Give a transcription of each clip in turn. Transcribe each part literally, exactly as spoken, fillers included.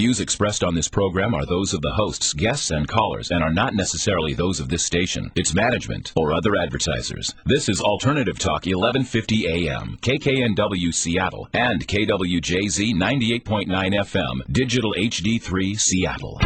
views expressed on this program are those of the hosts, guests, and callers, and are not necessarily those of this station, its management, or other advertisers. This is Alternative Talk eleven fifty A M, K K N W Seattle, and K W J Z ninety-eight point nine F M, Digital H D three Seattle.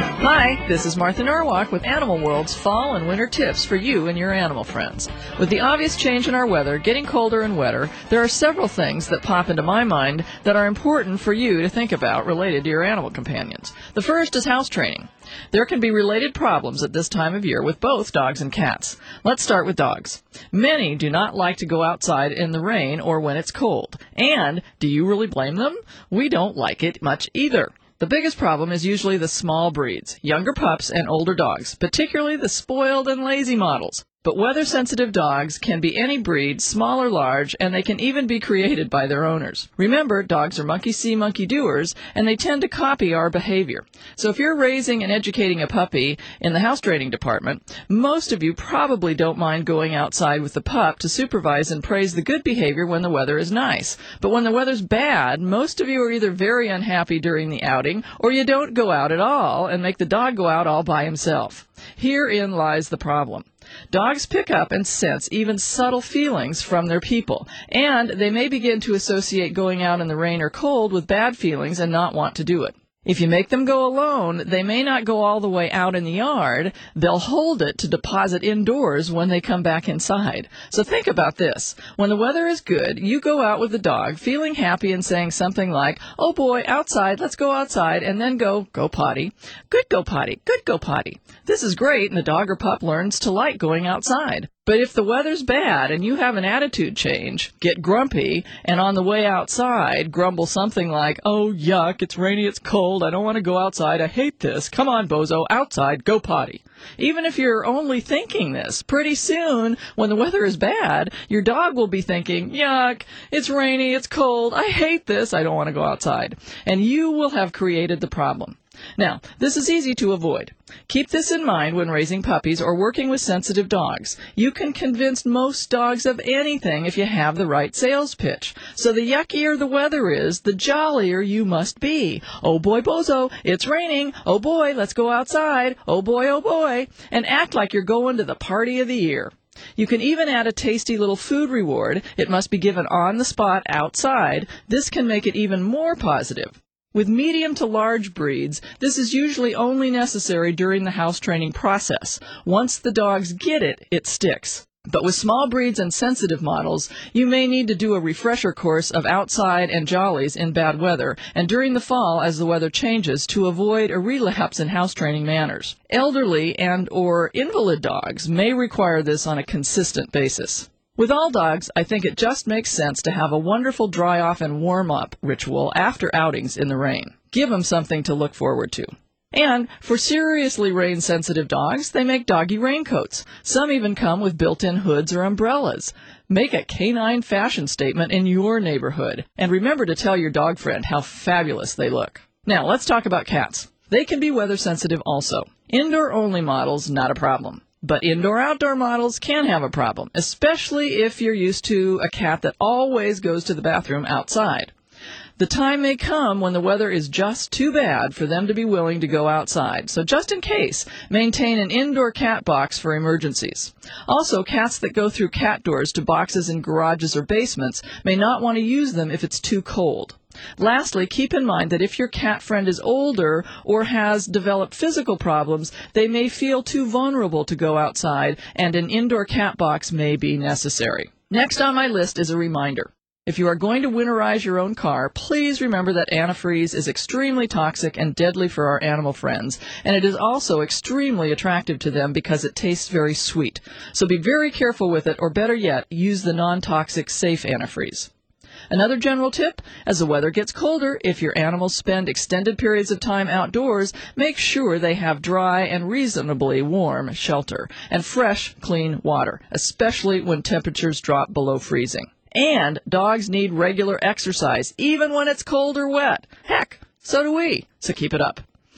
Hi, this is Martha Norwalk with Animal World's fall and winter tips for you and your animal friends. With the obvious change in our weather, getting colder and wetter, there are several things that pop into my mind that are important for you to think about related to your animal companions. The first is house training. There can be related problems at this time of year with both dogs and cats. Let's start with dogs. Many do not like to go outside in the rain or when it's cold. And do you really blame them? We don't like it much either. The biggest problem is usually the small breeds, younger pups and older dogs, particularly the spoiled and lazy models. But weather-sensitive dogs can be any breed, small or large, and they can even be created by their owners. Remember, dogs are monkey-see, monkey-doers, and they tend to copy our behavior. So if you're raising and educating a puppy in the house training department, most of you probably don't mind going outside with the pup to supervise and praise the good behavior when the weather is nice. But when the weather's bad, most of you are either very unhappy during the outing, or you don't go out at all and make the dog go out all by himself. Herein lies the problem. Dogs pick up and sense even subtle feelings from their people, and they may begin to associate going out in the rain or cold with bad feelings and not want to do it. If you make them go alone, they may not go all the way out in the yard. They'll hold it to deposit indoors when they come back inside. So think about this. When the weather is good, you go out with the dog, feeling happy and saying something like, "Oh boy, outside, let's go outside," and then go, "Go potty." "Good go potty, good go potty." This is great, and the dog or pup learns to like going outside. But if the weather's bad and you have an attitude change, get grumpy, and on the way outside grumble something like, "Oh, yuck, it's rainy, it's cold, I don't want to go outside, I hate this, come on, bozo, outside, go potty." Even if you're only thinking this, pretty soon, when the weather is bad, your dog will be thinking, "Yuck, it's rainy, it's cold, I hate this, I don't want to go outside." And you will have created the problem. Now, this is easy to avoid. Keep this in mind when raising puppies or working with sensitive dogs. You can convince most dogs of anything if you have the right sales pitch. So the yuckier the weather is, the jollier you must be. "Oh boy, bozo, it's raining. Oh boy, let's go outside. Oh boy, oh boy." And act like you're going to the party of the year. You can even add a tasty little food reward. It must be given on the spot outside. This can make it even more positive. With medium to large breeds, this is usually only necessary during the house training process. Once the dogs get it, it sticks. But with small breeds and sensitive models, you may need to do a refresher course of outside and jollies in bad weather, and during the fall as the weather changes, to avoid a relapse in house training manners. Elderly and or invalid dogs may require this on a consistent basis. With all dogs, I think it just makes sense to have a wonderful dry-off and warm-up ritual after outings in the rain. Give them something to look forward to. And for seriously rain-sensitive dogs, they make doggy raincoats. Some even come with built-in hoods or umbrellas. Make a canine fashion statement in your neighborhood. And remember to tell your dog friend how fabulous they look. Now, let's talk about cats. They can be weather-sensitive also. Indoor-only models, not a problem. But indoor-outdoor models can have a problem, especially if you're used to a cat that always goes to the bathroom outside. The time may come when the weather is just too bad for them to be willing to go outside. So just in case, maintain an indoor cat box for emergencies. Also, cats that go through cat doors to boxes in garages or basements may not want to use them if it's too cold. Lastly, keep in mind that if your cat friend is older or has developed physical problems, they may feel too vulnerable to go outside, and an indoor cat box may be necessary. Next on my list is a reminder. If you are going to winterize your own car, please remember that antifreeze is extremely toxic and deadly for our animal friends, and it is also extremely attractive to them because it tastes very sweet. So be very careful with it, or better yet, use the non-toxic safe antifreeze. Another general tip, as the weather gets colder, if your animals spend extended periods of time outdoors, make sure they have dry and reasonably warm shelter and fresh, clean water, especially when temperatures drop below freezing. And dogs need regular exercise, even when it's cold or wet. Heck, so do we, so keep it up.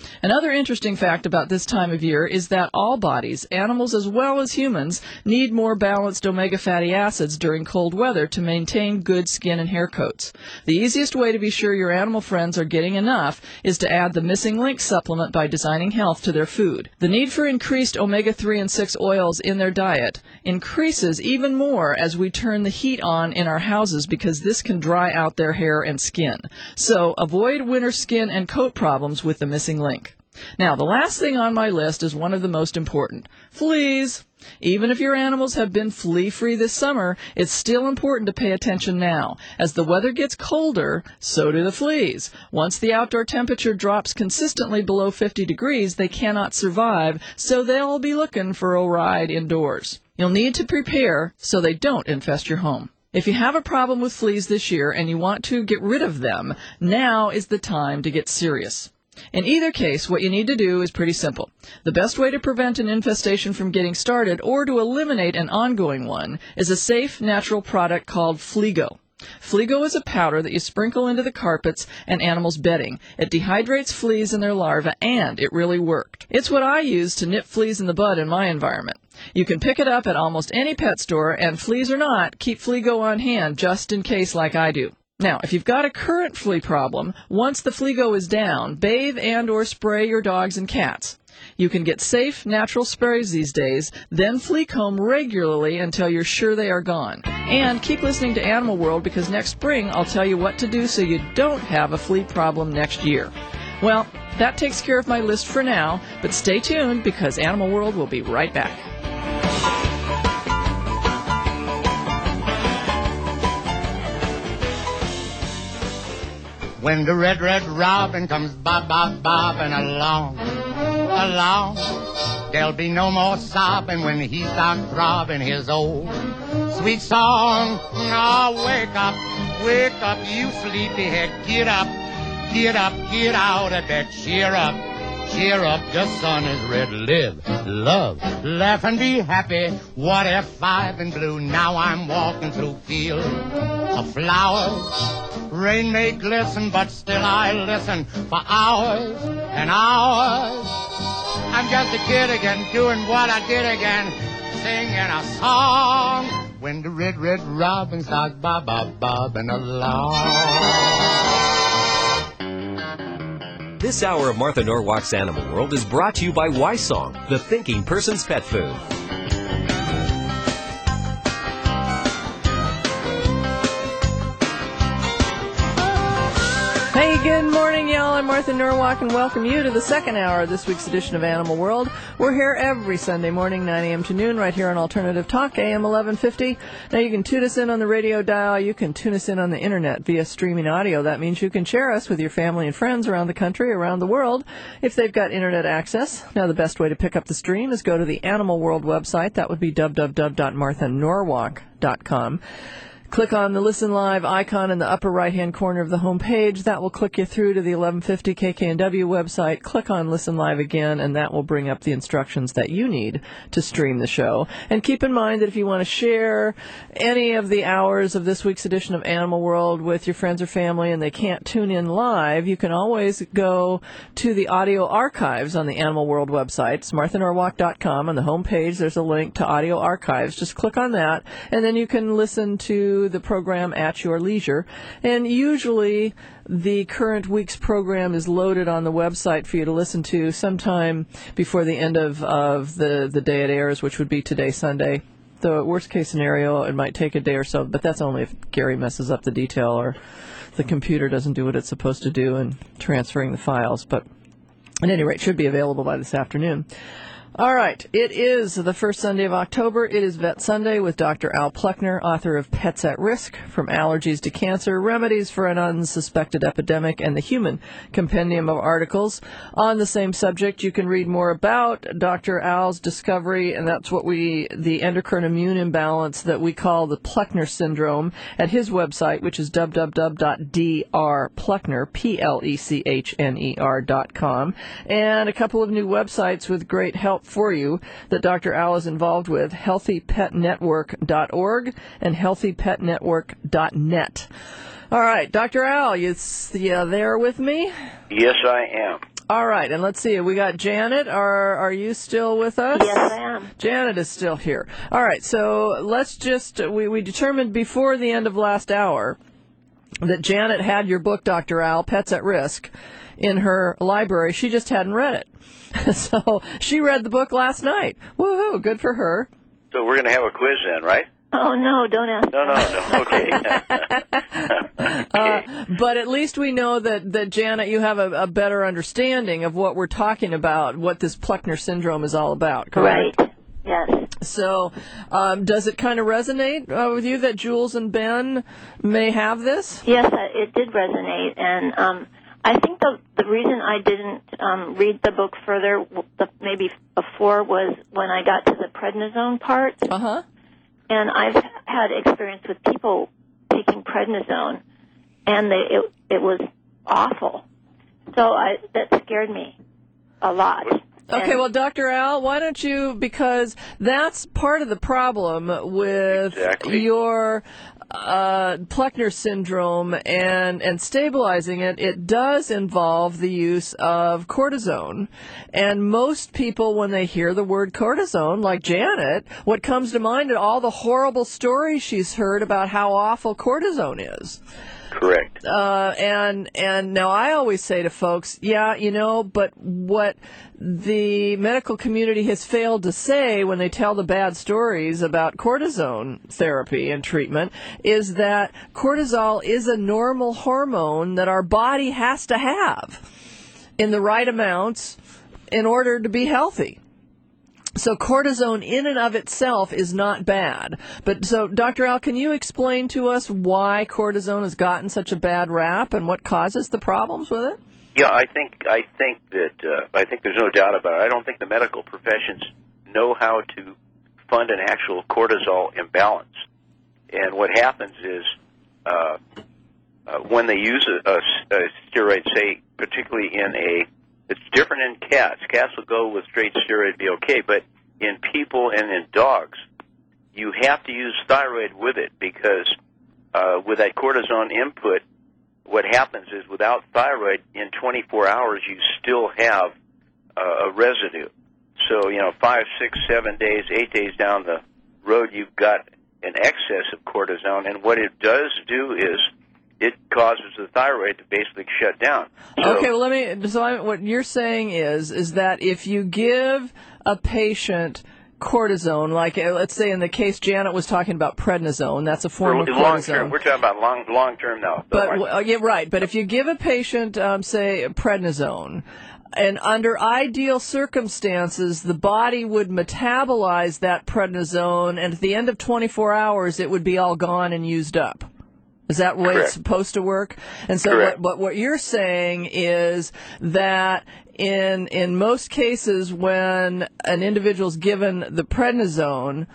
Another interesting fact about this time of year is that all bodies, animals as well as humans, need more balanced omega fatty acids during cold weather to maintain good skin and hair coats. The easiest way to be sure your animal friends are getting enough is to add the Missing Link supplement by Designing Health to their food. The need for increased omega three and six oils in their diet increases even more as we turn the heat on in our houses because this can dry out their hair and skin. So avoid winter skin and coat problems with the Missing Link. Now, the last thing on my list is one of the most important. Fleas. Even if your animals have been flea-free this summer, it's still important to pay attention now. As the weather gets colder, so do the fleas. Once the outdoor temperature drops consistently below fifty degrees, they cannot survive, so they'll be looking for a ride indoors. You'll need to prepare so they don't infest your home. If you have a problem with fleas this year and you want to get rid of them, now is the time to get serious. In either case, what you need to do is pretty simple. The best way to prevent an infestation from getting started or to eliminate an ongoing one is a safe, natural product called Fleago. Fleago is a powder that you sprinkle into the carpets and animals' bedding. It dehydrates fleas and their larvae, and it really worked. It's what I use to nip fleas in the bud in my environment. You can pick it up at almost any pet store, and fleas or not, keep Fleago on hand just in case like I do. Now, if you've got a current flea problem, once the Fleago is down, bathe and or spray your dogs and cats. You can get safe, natural sprays these days, then flea comb regularly until you're sure they are gone. And keep listening to Animal World because next spring I'll tell you what to do so you don't have a flea problem next year. Well, that takes care of my list for now, but stay tuned because Animal World will be right back. When the red, red robin comes bob, bob, bobbing along, along, there'll be no more sobbing when he starts throbbing his old sweet song. Oh, wake up, wake up, you sleepyhead, get up, get up, get out of bed, cheer up, cheer up, the sun is red, live, love, laugh and be happy. What if I've been blue? Now I'm walking through fields of flowers. Rain may glisten, but still I listen for hours and hours. I'm just a kid again, doing what I did again, singing a song. When the red, red robin starts bob, bob, bobbing along. This hour of Martha Norwalk's Animal World is brought to you by Ysong, the thinking person's pet food. Hey, good morning, y'all. I'm Martha Norwalk, and welcome you to the second hour of this week's edition of Animal World. We're here every Sunday morning, nine a.m. to noon, right here on Alternative Talk, A M eleven fifty. Now, you can tune us in on the radio dial. You can tune us in on the Internet via streaming audio. That means you can share us with your family and friends around the country, around the world, if they've got Internet access. Now, the best way to pick up the stream is go to the Animal World website. That would be w w w dot martha norwalk dot com. Click on the Listen Live icon in the upper right-hand corner of the home page. That will click you through to the eleven fifty K K N W website. Click on Listen Live again, and that will bring up the instructions that you need to stream the show. And keep in mind that if you want to share any of the hours of this week's edition of Animal World with your friends or family and they can't tune in live, you can always go to the audio archives on the Animal World website. It's martha norwalk dot com. On the home page, there's a link to audio archives. Just click on that, and then you can listen to the program at your leisure. And usually the current week's program is loaded on the website for you to listen to sometime before the end of, of the, the day it airs, which would be today, Sunday. The worst case scenario, it might take a day or so, but that's only if Gary messes up the detail or the computer doesn't do what it's supposed to do in transferring the files. But at any rate, it should be available by this afternoon. All right, it is the first Sunday of October. It is Vet Sunday with Doctor Al Pluckner, author of Pets at Risk, From Allergies to Cancer, Remedies for an Unsuspected Epidemic, and the Human Compendium of Articles. On the same subject, you can read more about Doctor Al's discovery, and that's what we, the endocrine immune imbalance that we call the Pluckner syndrome, at his website, which is w w w dot d r pluckner, P L E C H N E R dot com, and a couple of new websites with great help for you that Doctor Al is involved with, healthy pet network dot org and healthy pet network dot net. All right, Doctor Al, you, you there with me? Yes, I am. All right, and let's see. We got Janet. Are are you still with us? Yes, I am. Janet is still here. All right, so let's just, we, we determined before the end of last hour that Janet had your book, Doctor Al, Pets at Risk, in her library. She just hadn't read it. So she read the book last night. Woohoo, good for her. So we're going to have a quiz then, right? Oh, no, don't ask. No, no, no. Okay. okay. Uh, but at least we know that, that Janet, you have a, a better understanding of what we're talking about, what this Pleckner syndrome is all about, correct? Right, yes. So um, does it kind of resonate uh, with you that Jules and Ben may have this? Yes, I- it did resonate, and um, I think the the reason I didn't um, read the book further, w- the, maybe before, was when I got to the prednisone part. Uh-huh. And I've had experience with people taking prednisone, and they, it it was awful. So I, that scared me a lot. Okay, And- well, Doctor Al, why don't you, because that's part of the problem with Exactly. your uh, Pleckner syndrome and, and stabilizing it, it does involve the use of cortisone. And most people, when they hear the word cortisone, like Janet, what comes to mind are all the horrible stories she's heard about how awful cortisone is. Correct. Uh, and and now I always say to folks, yeah, you know, but what the medical community has failed to say when they tell the bad stories about cortisone therapy and treatment is that cortisol is a normal hormone that our body has to have in the right amounts in order to be healthy. So cortisone in and of itself is not bad. But so, Doctor Al, can you explain to us why cortisone has gotten such a bad rap and what causes the problems with it? Yeah, I think I think that uh, I think there's no doubt about it. I don't think the medical professions know how to fund an actual cortisol imbalance. And what happens is uh, uh, when they use a, a, a steroid, say particularly in a it's different in cats. Cats will go with straight steroid, be okay, but in people and in dogs, you have to use thyroid with it because uh, with that cortisone input, what happens is without thyroid, in twenty-four hours, you still have uh, a residue. So, you know, five, six, seven days, eight days down the road, you've got an excess of cortisone, and what it does do is it causes the thyroid to basically shut down. So, Okay, well, let me. So, I, what you're saying is, is that if you give a patient cortisone, like uh, let's say in the case Janet was talking about prednisone, that's a form of long cortisone. term, we're talking about long, long term now. But uh, yeah, right. But if you give a patient, um, say, prednisone, and under ideal circumstances, the body would metabolize that prednisone, and at the end of twenty-four hours, it would be all gone and used up. Is that the way Correct. it's supposed to work? And so Correct. what, what, what you're saying is that in in most cases when an individual's given the prednisone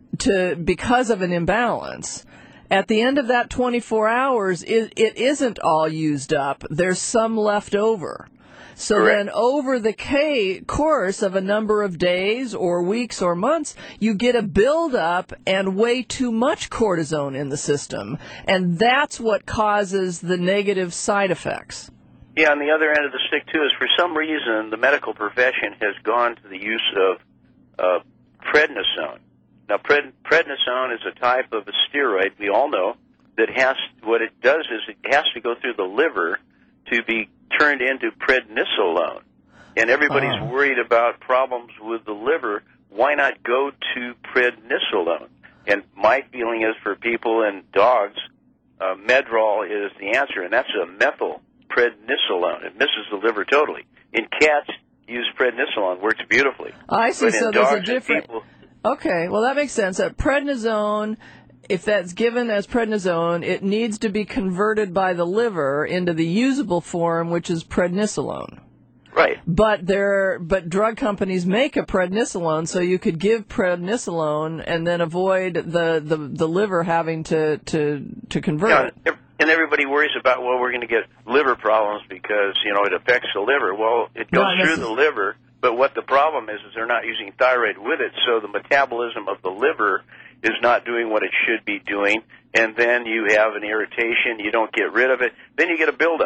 to because of an imbalance, at the end of that twenty-four hours, it, it isn't all used up. There's some left over. So Correct. then over the ca- course of a number of days or weeks or months, you get a buildup and way too much cortisone in the system. And that's what causes the negative side effects. Yeah, on the other end of the stick, too, is for some reason the medical profession has gone to the use of uh, prednisone. Now, pred- prednisone is a type of a steroid, we all know, that has, what it does is it has to go through the liver to be turned into prednisolone. And everybody's Oh. worried about problems with the liver. Why not go to prednisolone? And my feeling is for people and dogs, uh, Medrol is the answer, and that's a methyl prednisolone. It misses the liver totally. In cats, use prednisolone, works beautifully. I see. But So in there's dogs a and different. people, Okay, well that makes sense. Uh, prednisone, if that's given as prednisone, it needs to be converted by the liver into the usable form, which is prednisolone. right. But there, but drug companies make a prednisolone, so you could give prednisolone and then avoid the, the, the liver having to to, to convert Yeah, it. ev- and everybody worries about, well, we're going to get liver problems because, you know, it affects the liver. Well, it goes Not through necess- the liver, but what the problem is is they're not using thyroid with it, so the metabolism of the liver is not doing what it should be doing, and then you have an irritation, you don't get rid of it, then you get a buildup.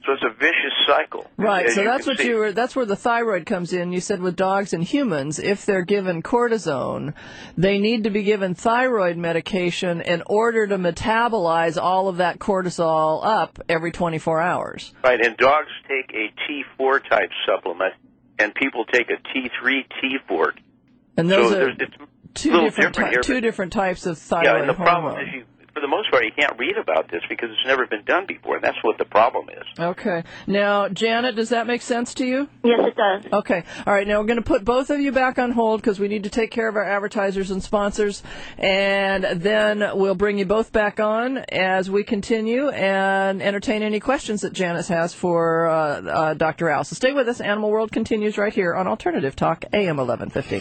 So it's a vicious cycle. Right, as so you that's can what see. you were, that's where the thyroid comes in. You said with dogs and humans, if they're given cortisone, they need to be given thyroid medication in order to metabolize all of that cortisol up every twenty-four hours. Right, and dogs take a T four type supplement, and people take a T three, T four. And those so are there's- it's two a little different, different ty- here, two but- different types of thyroid Yeah, and the hormone. problem is you, for the most part, you can't read about this because it's never been done before, and that's what the problem is. Okay. Now, Janet, does that make sense to you? Yes, it does. Okay. All right. Now we're going to put both of you back on hold because we need to take care of our advertisers and sponsors, and then we'll bring you both back on as we continue and entertain any questions that Janice has for uh, uh, Doctor Al. So stay with us. Animal World continues right here on Alternative Talk, A M eleven fifty.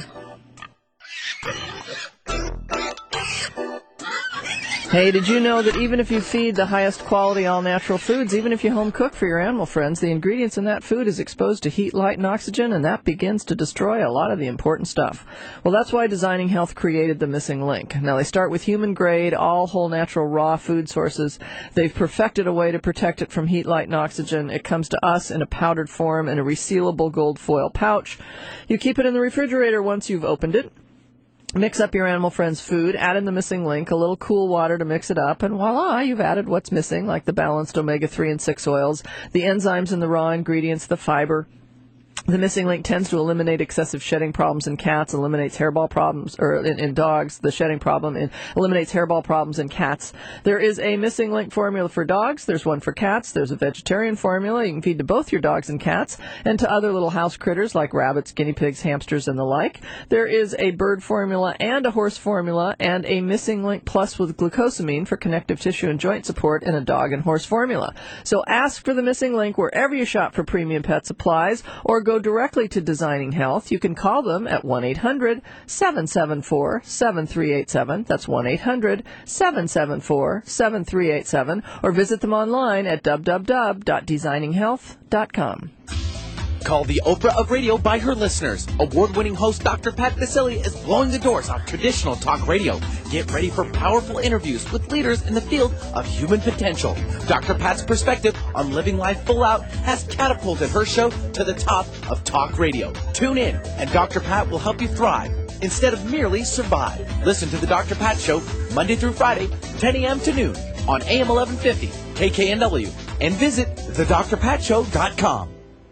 Hey, did you know that even if you feed the highest quality all-natural foods, even if you home cook for your animal friends, the ingredients in that food is exposed to heat, light, and oxygen, and that begins to destroy a lot of the important stuff. Well, that's why Designing Health created the Missing Link. Now, they start with human-grade, all whole natural raw food sources. They've perfected a way to protect it from heat, light, and oxygen. It comes to us in a powdered form in a resealable gold foil pouch. You keep it in the refrigerator once you've opened it. Mix up your animal friend's food, add in the Missing Link, a little cool water to mix it up, and voila, you've added what's missing, like the balanced omega three and six oils, the enzymes in the raw ingredients, the fiber. The Missing Link tends to eliminate excessive shedding problems in cats, eliminates hairball problems, or in, in dogs, the shedding problem, and eliminates hairball problems in cats. There is a Missing Link formula for dogs. There's one for cats. There's a vegetarian formula you can feed to both your dogs and cats, and to other little house critters like rabbits, guinea pigs, hamsters, and the like. There is a bird formula and a horse formula, and a Missing Link Plus with glucosamine for connective tissue and joint support in a dog and horse formula. So ask for the Missing Link wherever you shop for premium pet supplies, or go directly to Designing Health. You can call them at one eight hundred seven seven four seven three eight seven. That's one eight hundred seven seven four seven three eight seven. Or visit them online at w w w dot designing health dot com. Called the Oprah of radio by her listeners. Award-winning host Doctor Pat Baccili is blowing the doors off traditional talk radio. Get ready for powerful interviews with leaders in the field of human potential. Doctor Pat's perspective on living life full out has catapulted her show to the top of talk radio. Tune in, and Doctor Pat will help you thrive instead of merely survive. Listen to the Doctor Pat Show Monday through Friday, ten a.m. to noon on A M eleven fifty K K N W, and visit the dr pat show dot com.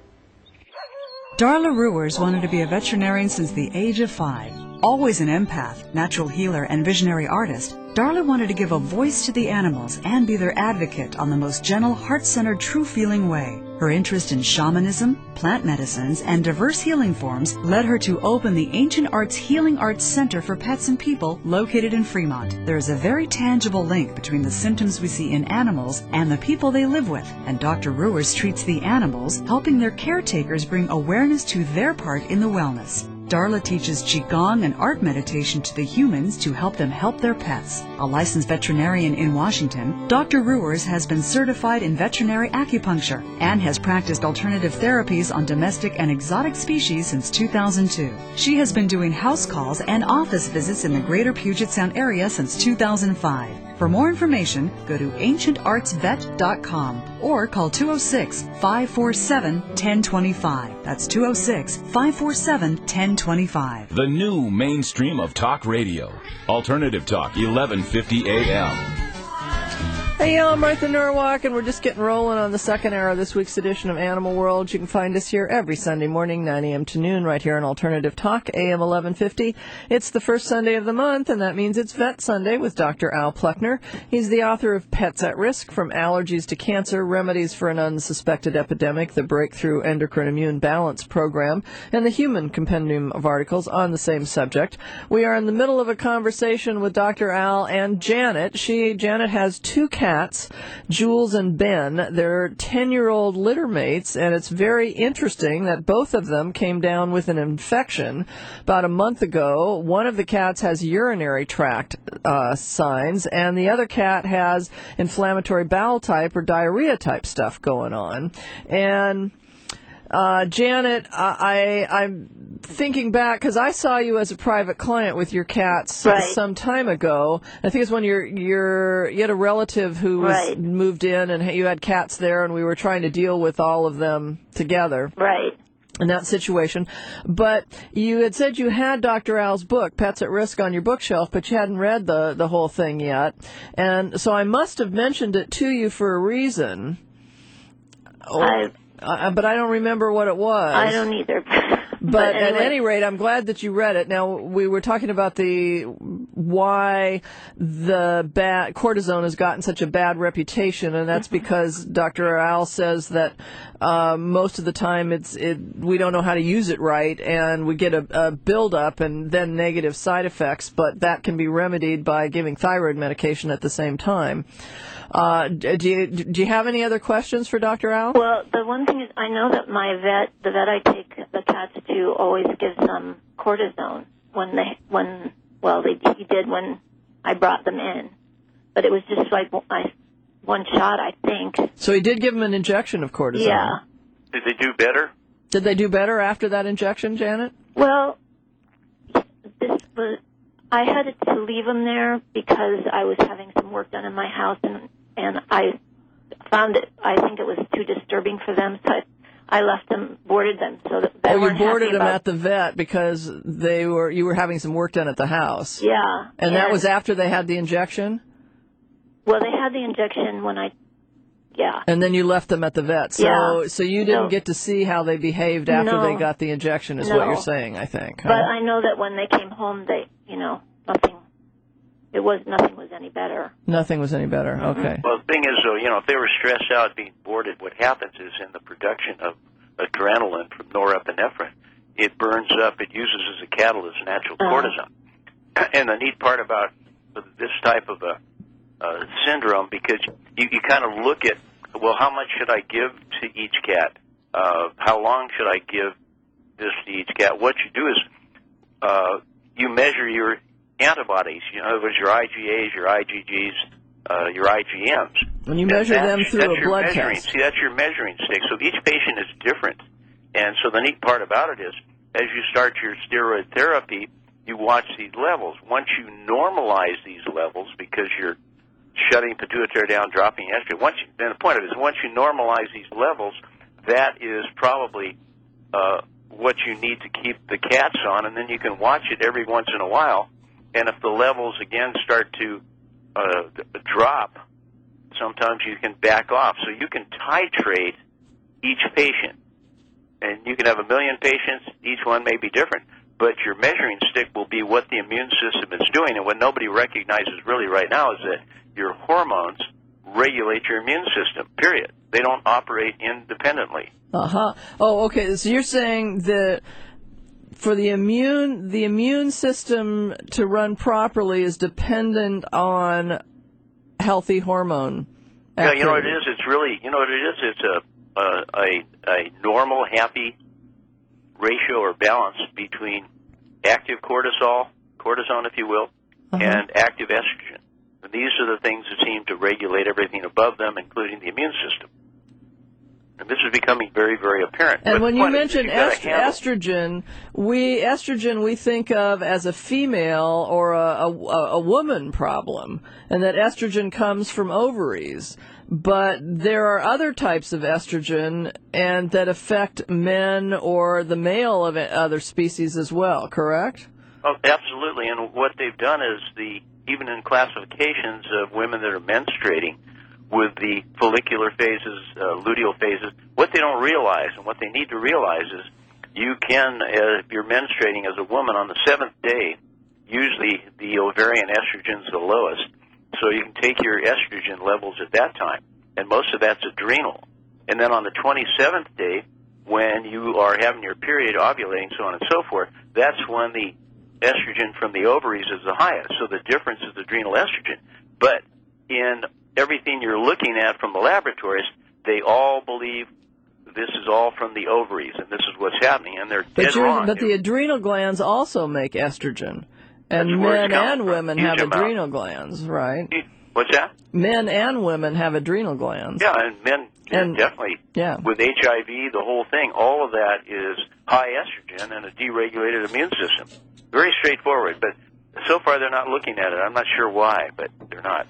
Darla Ruers wanted to be a veterinarian since the age of five. Always an empath, natural healer, and visionary artist, Darla wanted to give a voice to the animals and be their advocate on the most gentle, heart-centered, true-feeling way. Her interest in shamanism, plant medicines, and diverse healing forms led her to open the Ancient Arts Healing Arts Center for Pets and People located in Fremont. There is a very tangible link between the symptoms we see in animals and the people they live with, and Doctor Ruers treats the animals, helping their caretakers bring awareness to their part in the wellness. Darla teaches Qigong and art meditation to the humans to help them help their pets. A licensed veterinarian in Washington, Doctor Ruers has been certified in veterinary acupuncture and has practiced alternative therapies on domestic and exotic species since two thousand two. She has been doing house calls and office visits in the greater Puget Sound area since two thousand five. For more information, go to ancient arts vet dot com or call two oh six, five four seven, one oh two five. That's two oh six, five four seven, one oh two five. The new mainstream of talk radio. Alternative Talk, eleven fifty A M. Hey, y'all, I'm Martha Norwalk, and we're just getting rolling on the second hour of this week's edition of Animal World. You can find us here every Sunday morning, nine a.m. to noon, right here on Alternative Talk, A M eleven fifty. It's the first Sunday of the month, and that means it's Vet Sunday with Doctor Al Pluckner. He's the author of Pets at Risk, From Allergies to Cancer, Remedies for an Unsuspected Epidemic, the Breakthrough Endocrine Immune Balance Program, and the Human Compendium of articles on the same subject. We are in the middle of a conversation with Doctor Al and Janet. She, Janet has two cats. Cats, Jules and Ben. They're ten-year-old litter mates, and it's very interesting that both of them came down with an infection about a month ago. One of the cats has urinary tract uh, signs, and the other cat has inflammatory bowel type or diarrhea type stuff going on. And Uh, Janet, I, I, I'm thinking back, because I saw you as a private client with your cats Right. some time ago. I think it's when you're, you're, you had a relative who was Right. moved in, and you had cats there, and we were trying to deal with all of them together. Right. In that situation. But you had said you had Doctor Al's book, Pets at Risk, on your bookshelf, but you hadn't read the, the whole thing yet. And so I must have mentioned it to you for a reason. Oh, I, uh, but I don't remember what it was. I don't either. But, but at anyway. any rate, I'm glad that you read it. Now, we were talking about the why the bad cortisone has gotten such a bad reputation, and that's because Doctor Al says that uh, most of the time it's it we don't know how to use it right, and we get a, a buildup and then negative side effects. But that can be remedied by giving thyroid medication at the same time. Uh, do you do you have any other questions for Doctor Al? Well, the one thing is, I know that my vet, the vet I take the cats to, always gives them cortisone when they, when, well, they, he did when I brought them in, but it was just like I, one shot, I think. So he did give them an injection of cortisone. Yeah. Did they do better? Did they do better after that injection, Janet? Well, this was, I had to leave them there because I was having some work done in my house, and and I found it, I think it was too disturbing for them, so I, I left them, boarded them, so that they Oh, you weren't boarded happy them about, at the vet because they were you were having some work done at the house. Yeah. And that was after they had the injection? Well, they had the injection when I, yeah. And then you left them at the vet. So Yeah. so you didn't So- get to see how they behaved after No. they got the injection is No. what you're saying, I think. huh? But I know that when they came home, they, you know, nothing, it was, nothing was any better. Nothing was any better. Okay. Well, the thing is, though, you know, if they were stressed out being boarded, what happens is in the production of adrenaline from norepinephrine, it burns up, it uses as a catalyst natural Uh-huh. cortisone. And the neat part about this type of a uh, syndrome, because you, you kind of look at, well, how much should I give to each cat? Uh, how long should I give this to each cat? What you do is uh, you measure your antibodies, you know, it was your I G As, your I G Gs, uh, your I G Ms. When you And measure that's- them through that's a your blood measuring, test. See, that's your measuring stick. So each patient is different. And so the neat part about it is, as you start your steroid therapy, you watch these levels. Once you normalize these levels, because you're shutting pituitary down, dropping estrogen, once you, and the point of it is, once you normalize these levels, that is probably uh, what you need to keep the cats on, and then you can watch it every once in a while. And if the levels again start to uh, drop, sometimes you can back off. So you can titrate each patient. And you can have a million patients, each one may be different, but your measuring stick will be what the immune system is doing. And what nobody recognizes really right now is that your hormones regulate your immune system, period. They don't operate independently. Uh-huh. Oh, okay. So you're saying that for the immune the immune system to run properly is dependent on healthy hormone Yeah, you know what it activity. is? It's really, you know what it is? It's a a, a, a normal, happy ratio or balance between active cortisol, cortisone, if you will, Uh-huh. and active estrogen. And these are the things that seem to regulate everything above them, including the immune system. And this is becoming very, very apparent. And But when the you point is, mention you've got to est- handle- estrogen, we estrogen we think of as a female or a, a, a woman problem, and that estrogen comes from ovaries. But there are other types of estrogen, and that affect men or the male of other species as well. Correct? Oh, absolutely. And what they've done is the even in classifications of women that are menstruating with the follicular phases, uh, luteal phases, what they don't realize and what they need to realize is you can, uh, if you're menstruating as a woman on the seventh day, usually the ovarian estrogen is the lowest, so you can take your estrogen levels at that time, and most of that's adrenal. And then on the twenty-seventh day, when you are having your period, ovulating, so on and so forth, that's when the estrogen from the ovaries is the highest. So the difference is adrenal estrogen. But in everything you're looking at from the laboratories, they all believe this is all from the ovaries, and this is what's happening, and they're But, dead you're- wrong. but the adrenal glands also make estrogen, and That's where men it's coming and from. women Huge have amount. adrenal glands, right? What's that? Men and women have adrenal glands. Yeah, and men And definitely, yeah. with H I V, the whole thing, all of that is high estrogen and a deregulated immune system. Very straightforward, but so far they're not looking at it. I'm not sure why, but they're not.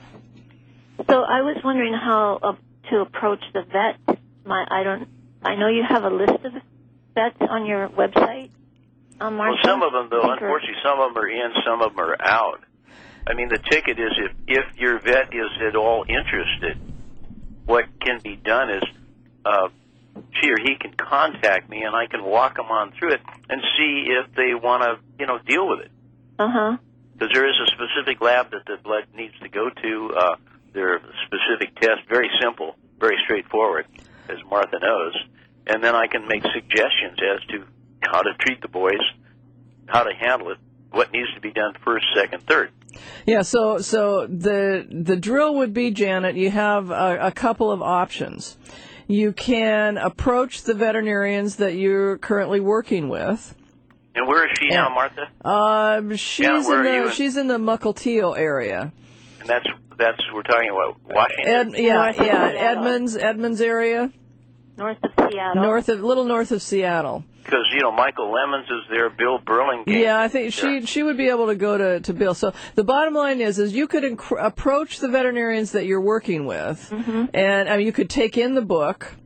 So I was wondering how uh, to approach the vet. My, I don't. I know you have a list of vets on your website. Um, well, some of them, though, unfortunately, some of them are in, some of them are out. I mean, the ticket is if, if your vet is at all interested, what can be done is uh, she or he can contact me, and I can walk them on through it and see if they want to, you know, deal with it. Uh-huh. Because there is a specific lab that the blood needs to go to. Uh, there are specific tests, very simple, very straightforward, as Martha knows. And then I can make suggestions as to how to treat the boys, how to handle it, what needs to be done first, second, third. Yeah, so so the the drill would be, Janet, you have a, a couple of options. You can approach the veterinarians that you're currently working with. And where is she yeah. now, Martha? Um, she's yeah, where in are the you she's in the Mukilteo area. And that's that's we're talking about Washington. Ed, yeah, North of yeah, Seattle. Edmonds, Edmonds area. North of Seattle. North of, little north of Seattle. Because, you know, Michael Lemons is there, Bill Burlingame. Yeah, I think she she would be able to go to, to Bill. So the bottom line is, is you could inc- approach the veterinarians that you're working with, mm-hmm. and I mean, you could take in the book.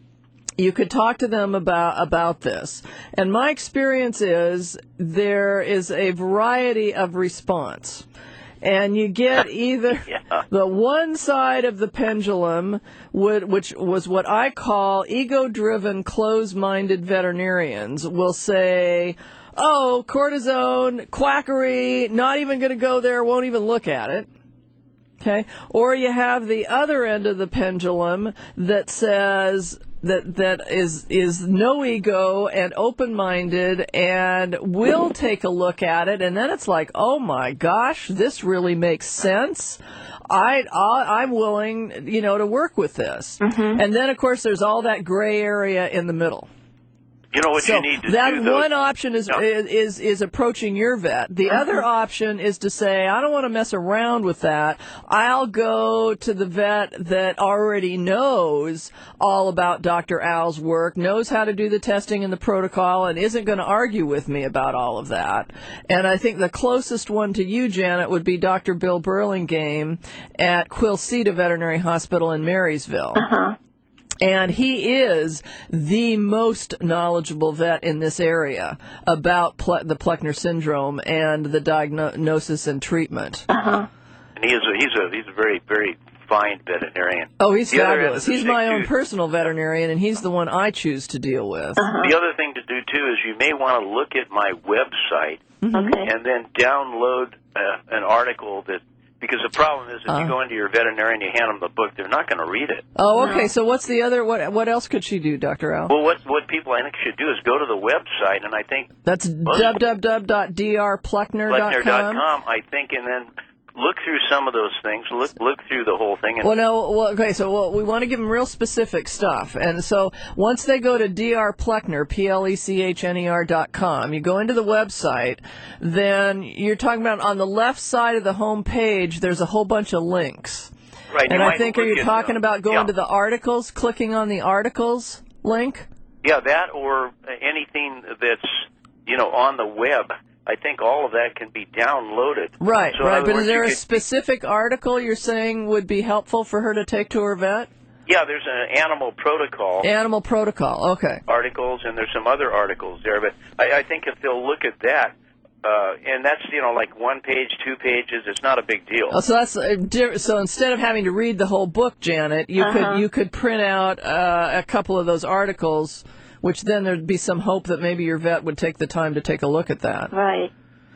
You could talk to them about about this. And my experience is there is a variety of response. And you get either yeah. the one side of the pendulum, would, which was what I call ego-driven, closed-minded veterinarians, will say, oh, cortisone, quackery, not even going to go there, won't even look at it. Okay? Or you have the other end of the pendulum that says that that is is no ego and open-minded and will take a look at it, and then it's like, oh my gosh, this really makes sense. I, I I'm willing, you know, to work with this. Mm-hmm. And then of course there's all that gray area in the middle. You know what so you need to that do, though? one option is, no. is is is approaching your vet. The Uh-huh. other option is to say, I don't want to mess around with that. I'll go to the vet that already knows all about Doctor Al's work, knows how to do the testing and the protocol, and isn't going to argue with me about all of that. And I think the closest one to you, Janet, would be Doctor Bill Burlingame at Quilceda Veterinary Hospital in Marysville. Uh-huh. And he is the most knowledgeable vet in this area about ple- the Pleckner syndrome and the diagnosis and treatment. Uh-huh. And he is a, he's a he's a very very fine veterinarian. Oh, he's the fabulous. He's my own too, personal veterinarian, and he's the one I choose to deal with. Uh-huh. The other thing to do too is you may want to look at my website Mm-hmm. Okay. and then download uh, an article that. Because the problem is, if Uh. you go into your veterinarian, you hand them the book, they're not going to read it. Oh, okay. No. So what's the other? What what else could she do, Doctor Al? Well, what what people I think should do is go to the website, and I think That's w w w dot d r pleckner dot Pleckner dot com. com, I think, and then look through some of those things. Look look through the whole thing. And Well, no, well, okay, so well, we want to give them real specific stuff. And so once they go to Doctor Pleckner, P L E C H N E R dot com, you go into the website, then you're talking about on the left side of the home page, there's a whole bunch of links. right, And you I might think, are look you at, talking uh, about going yeah. to the articles, clicking on the articles link? Yeah, that or anything that's, you know, on the web. I think all of that can be downloaded. Right, So in right. other But words, is there you a could- specific article you're saying would be helpful for her to take to her vet? Yeah, there's an animal protocol Animal protocol, okay. articles, and there's some other articles there. But I, I think if they'll look at that, uh, and that's, you know, like one page, two pages, it's not a big deal. Oh, so that's uh, di- so instead of having to read the whole book, Janet, you Uh-huh. could you could print out uh, a couple of those articles, which then there'd be some hope that maybe your vet would take the time to take a look at that. Right.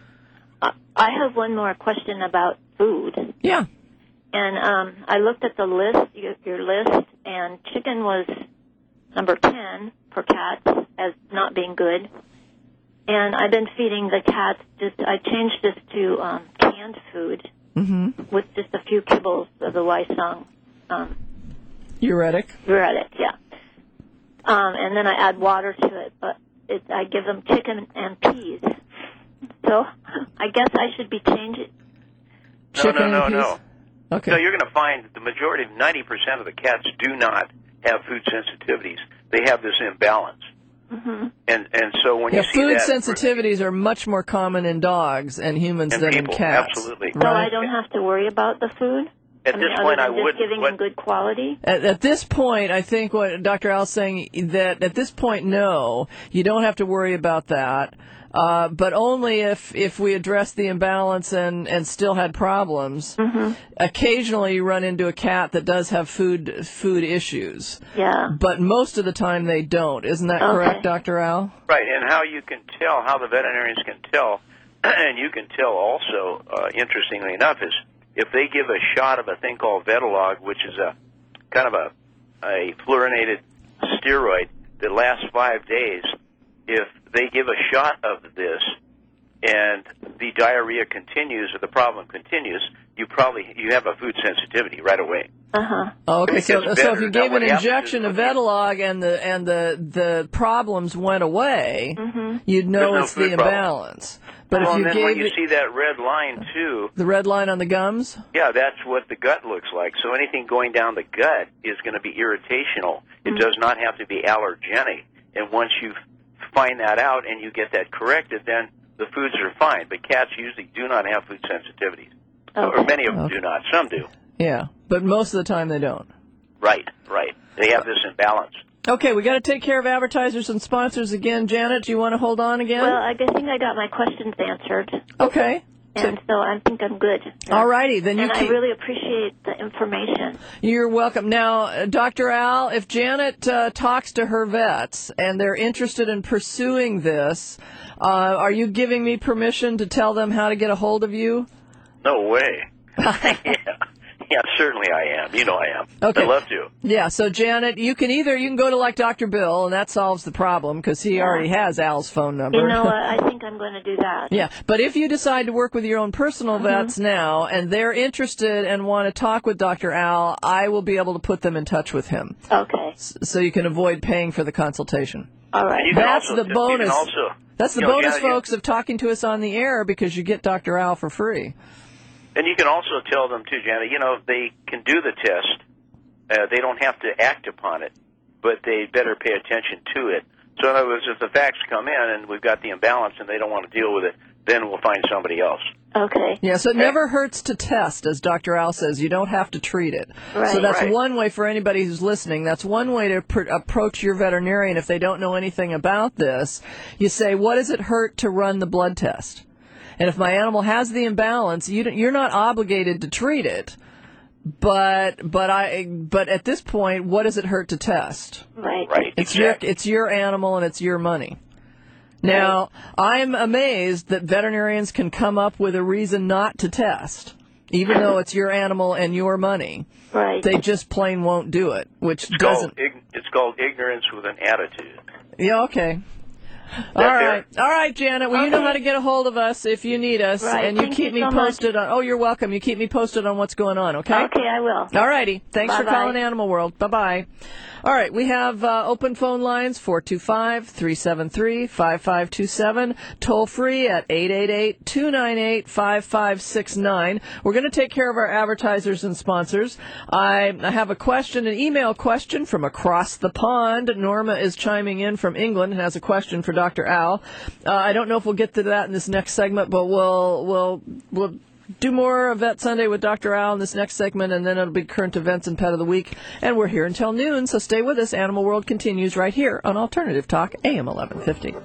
Uh, I have one more question about food. Yeah. And um, I looked at the list, your, your list, and chicken was number ten for cats as not being good. And I've been feeding the cats, just I changed this to um, canned food Mm-hmm. with just a few kibbles of the Wysong um, Uretic. Uretic, yeah. Um, and then I add water to it, but it, I give them chicken and peas. So I guess I should be changing. No, Chicken no, no, and peas? no. Okay. So you're going to find the majority, ninety percent of the cats do not have food sensitivities. They have this imbalance. Mm-hmm. And and so when yeah, you see food that, sensitivities are much more common in dogs and humans and than people, in cats. absolutely. So Right? I don't have to worry about the food? At I this mean, point, other I than just wouldn't. giving What- them good quality? At, at this point, I think what Doctor Al's saying, that at this point, no, you don't have to worry about that. Uh, but only if, if we address the imbalance and, and still had problems. Mm-hmm. Occasionally you run into a cat that does have food food issues. Yeah. But most of the time they don't. Isn't that Okay. correct, Doctor Al? Right, and how you can tell, how the veterinarians can tell, and you can tell also, uh, interestingly enough, is if they give a shot of a thing called Vetilog, which is a kind of a, a fluorinated steroid that lasts five days, if they give a shot of this and the diarrhea continues or the problem continues, you probably you have a food sensitivity right away. Uh-huh. Oh, okay, It so gets so if better. you Now, gave what an happens injection is- of Vetilog and the and the the problems went away, Mm-hmm. you'd know There's no it's the food problem. imbalance. But well, if you and then when gave you it- see that red line too, the red line on the gums, yeah, that's what the gut looks like. So anything going down the gut is going to be irritational. It Mm-hmm. does not have to be allergenic. And once you find that out and you get that corrected, then the foods are fine. But cats usually do not have food sensitivities. Okay. Or many of them Okay. do not. Some do. yeah, but most of the time they don't. Right, right. They have this imbalance. Okay, we got to take care of advertisers and sponsors again. Janet, do you want to hold on again? Well, I think I got my questions answered, okay. and so I think I'm good. All righty, then you And I keep. really appreciate the information. You're welcome. Now, uh, Doctor Al, if Janet uh, talks to her vets and they're interested in pursuing this, uh, are you giving me permission to tell them how to get a hold of you? No way. yeah. yeah, certainly I am. You know I am. Okay. I'd love to. Yeah, so Janet, you can either, you can go to like Doctor Bill, and that solves the problem because he Yeah. already has Al's phone number. You know, I I think I'm going to do that. Yeah, but if you decide to work with your own personal vets now and they're interested and want to talk with Doctor Al, I will be able to put them in touch with him Okay. s- so you can avoid paying for the consultation. All And right. you can That's also, the you bonus. can also, That's the you know, bonus, Janet, you- folks, of talking to us on the air because you get Doctor Al for free. And you can also tell them, too, Janet, you know, they can do the test. Uh, they don't have to act upon it, but they better pay attention to it. So, in other words, if the facts come in and we've got the imbalance and they don't want to deal with it, then we'll find somebody else. Okay. Yeah, so it never hurts to test, as Doctor Al says. You don't have to treat it. Right. So that's Right. one way for anybody who's listening. That's one way to pr- approach your veterinarian if they don't know anything about this. You say, what does it hurt to run the blood test? And if my animal has the imbalance, you don't, you're not obligated to treat it. But but I but at this point, what does it hurt to test? Right. Right, It's exactly. your it's your animal and it's your money. Now, I'm amazed that veterinarians can come up with a reason not to test, even though it's your animal and your money. Right. They just plain won't do it, which It's doesn't. called, ig- it's called ignorance with an attitude. Yeah, okay. All That right, all right, Janet. Well, you know Okay. how to get a hold of us if you need us, Right. and you Thank keep you me so much. posted on. Oh, you're welcome. You keep me posted on what's going on. Okay. Okay, I will. All righty. Thanks for Bye-bye. calling Animal World. Bye-bye. All right, we have uh, open phone lines, four two five, three seven three, five five two seven, toll free at eight eight eight, two nine eight, five five six nine. We're going to take care of our advertisers and sponsors. I, I have a question, an email question from across the pond. Norma is chiming in from England and has a question for Doctor Al. Uh, I don't know if we'll get to that in this next segment, but we'll we'll we'll do more of Vet Sunday with Doctor Al in this next segment, and then it'll be current events and pet of the week. And we're here until noon, so stay with us. Animal World continues right here on Alternative Talk, A M eleven fifty.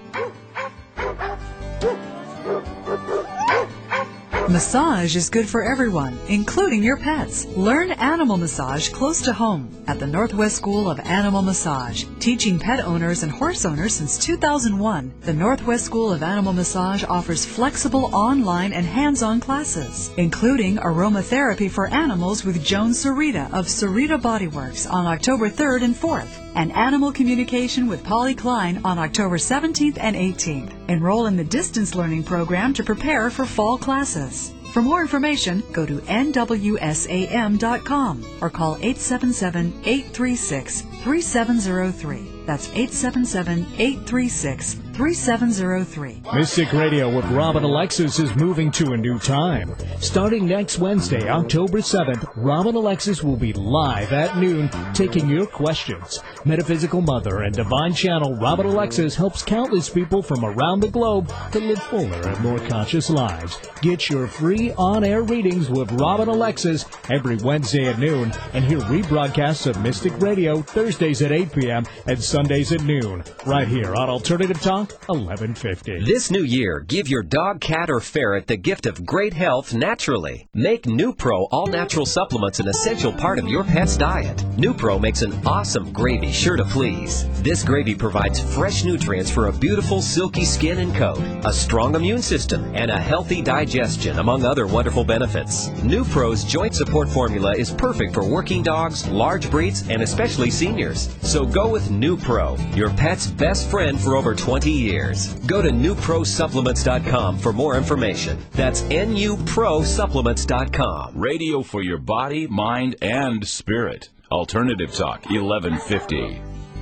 Massage is good for everyone, including your pets. Learn animal massage close to home at the Northwest School of Animal Massage. Teaching pet owners and horse owners since two thousand one, the Northwest School of Animal Massage offers flexible online and hands-on classes, including aromatherapy for animals with Joan Sarita of Sarita Bodyworks on October third and fourth, and animal communication with Polly Klein on October seventeenth and eighteenth. Enroll in the distance learning program to prepare for fall classes. For more information, go to N W S A M dot com or call eight seven seven, eight three six, three seven zero three. That's eight seven seven, eight three six, three seven zero three. Mystic Radio with Robin Alexis is moving to a new time. Starting next Wednesday, October seventh, Robin Alexis will be live at noon taking your questions. Metaphysical Mother and Divine Channel Robin Alexis helps countless people from around the globe to live fuller and more conscious lives. Get your free on-air readings with Robin Alexis every Wednesday at noon, and hear rebroadcasts of Mystic Radio Thursdays at eight p.m. and Sundays at noon, right here on Alternative Talk eleven fifty. This new year, give your dog, cat, or ferret the gift of great health naturally. Make NuPro all-natural supplements an essential part of your pet's diet. NuPro makes an awesome gravy sure to please. This gravy provides fresh nutrients for a beautiful, silky skin and coat, a strong immune system, and a healthy digestion, among other wonderful benefits. NuPro's joint support formula is perfect for working dogs, large breeds, and especially seniors. So go with NuPro, your pet's best friend for over twenty years. Go to new pro supplements dot com for more information. That's N U Pro Supplements dot com. Radio for your body, mind, and spirit. Alternative Talk eleven fifty.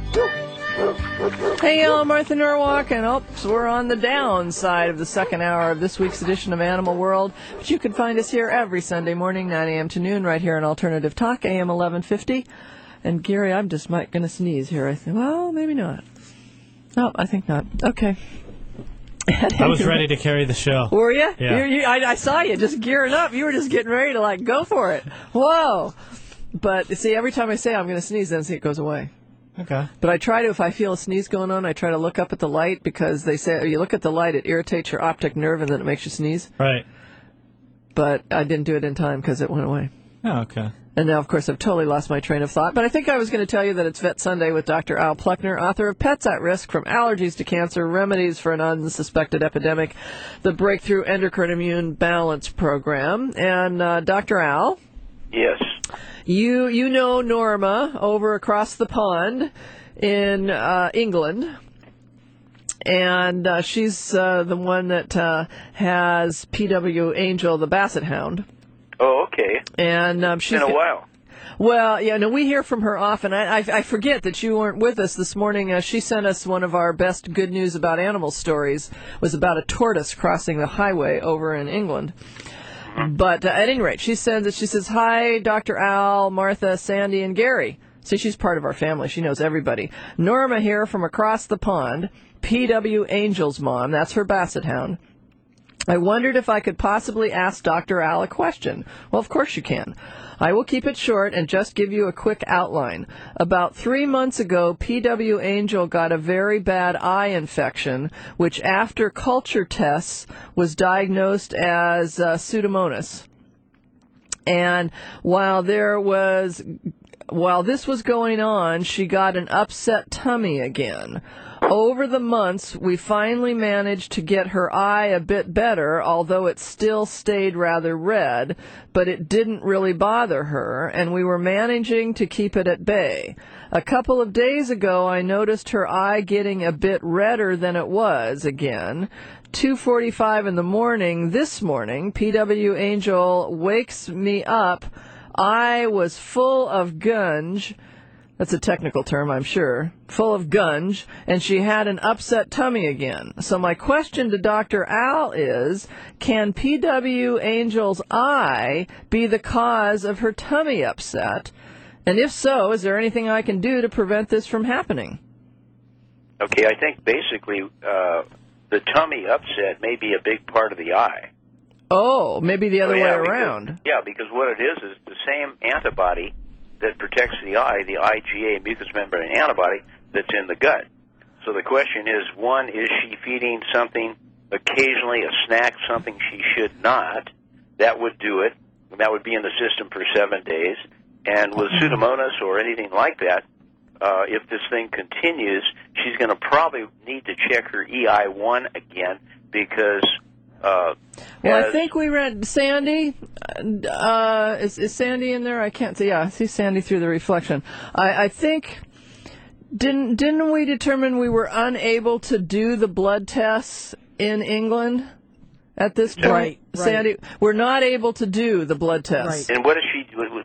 Hey, y'all, Martha Norwalk, and oops, we're on the downside of the second hour of this week's edition of Animal World. But you can find us here every Sunday morning, nine a.m. to noon, right here on Alternative Talk, A M eleven fifty. And Gary, I'm just might going to sneeze here. I think, well, maybe not. No, I think not. Okay. I was ready to carry the show. Were you? Yeah. You, you, I, I saw you just gearing up. You were just getting ready to, like, go for it. Whoa. But, see, every time I say I'm going to sneeze, then see, it goes away. Okay. But I try to, if I feel a sneeze going on, I try to look up at the light, because they say you look at the light, it irritates your optic nerve, and then it makes you sneeze. Right. But I didn't do it in time because it went away. Oh, okay. And now, of course, I've totally lost my train of thought. But I think I was going to tell you that it's Vet Sunday with Doctor Al Pluckner, author of Pets at Risk, From Allergies to Cancer, Remedies for an Unsuspected Epidemic, the Breakthrough Endocrine Immune Balance Program. And uh, Doctor Al? Yes. You, you know Norma over across the pond in uh, England. And uh, she's uh, the one that uh, has P W Angel, the Basset Hound. Oh, okay. And um, she's been a while. Well, yeah, no, we hear from her often. I, I, I forget that you weren't with us this morning. Uh, she sent us one of our best good news about animal stories. It was about a tortoise crossing the highway over in England. Mm-hmm. But uh, at any rate, she said that she says, "Hi, Doctor Al, Martha, Sandy, and Gary." See, she's part of our family. She knows everybody. Norma here from across the pond, P W Angel's mom. That's her Basset Hound. I wondered if I could possibly ask Doctor Al a question. Well, of course you can. I will keep it short and just give you a quick outline. About three months ago, P W Angel got a very bad eye infection, which after culture tests was diagnosed as uh, Pseudomonas. And while there was, while this was going on, she got an upset tummy again. Over the months, we finally managed to get her eye a bit better, although it still stayed rather red, but it didn't really bother her, and we were managing to keep it at bay. A couple of days ago, I noticed her eye getting a bit redder than it was again. two forty-five in the morning this morning, P W Angel wakes me up. I was full of gunge. That's a technical term, I'm sure. Full of gunge, and she had an upset tummy again. So my question to Doctor Al is, can P W Angel's eye be the cause of her tummy upset? And if so, is there anything I can do to prevent this from happening? Okay, I think basically uh, the tummy upset may be a big part of the eye. Oh, maybe the other oh, yeah, way because, around. Yeah, because what it is is the same antibody that protects the eye, the I G A mucous membrane antibody that's in the gut. So the question is, one, is she feeding something occasionally, a snack, something she should not? That would do it. That would be in the system for seven days. And with Pseudomonas or anything like that, uh, if this thing continues, she's going to probably need to check her E I one again because... Uh, well, I think we read Sandy. Uh, is, is Sandy in there? I can't see. Yeah, I see Sandy through the reflection. I, I think didn't didn't we determine we were unable to do the blood tests in England at this point? Right, right. Sandy, we're not able to do the blood tests. Right. And what is she?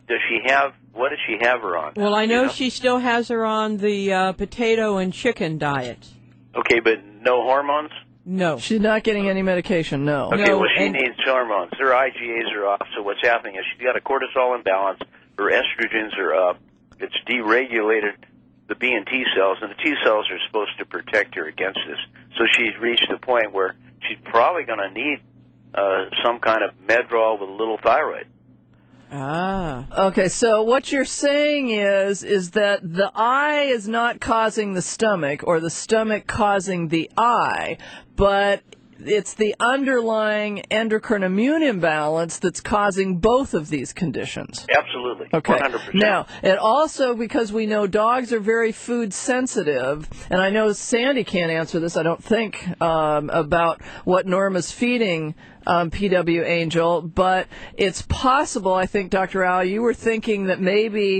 does she have? What does she have her on? Well, I know, you know? she still has her on the uh, potato and chicken diet. Okay, but no hormones? No. She's not getting any medication, no. Okay, No, well, she and- needs hormones. Her I G As are off, so what's happening is she's got a cortisol imbalance. Her estrogens are up. It's deregulated the B and T cells, and the T cells are supposed to protect her against this. So she's reached the point where she's probably going to need uh, some kind of Medrol with a little thyroid. Ah. Okay, so what you're saying is is that the eye is not causing the stomach or the stomach causing the eye, but it's the underlying endocrine immune imbalance that's causing both of these conditions. Absolutely. Okay. one hundred percent. Now, it also, because we know dogs are very food sensitive, and I know Sandy can't answer this, I don't think, um, about what Norma's feeding um, P W Angel, but it's possible, I think, Doctor Al, you were thinking that maybe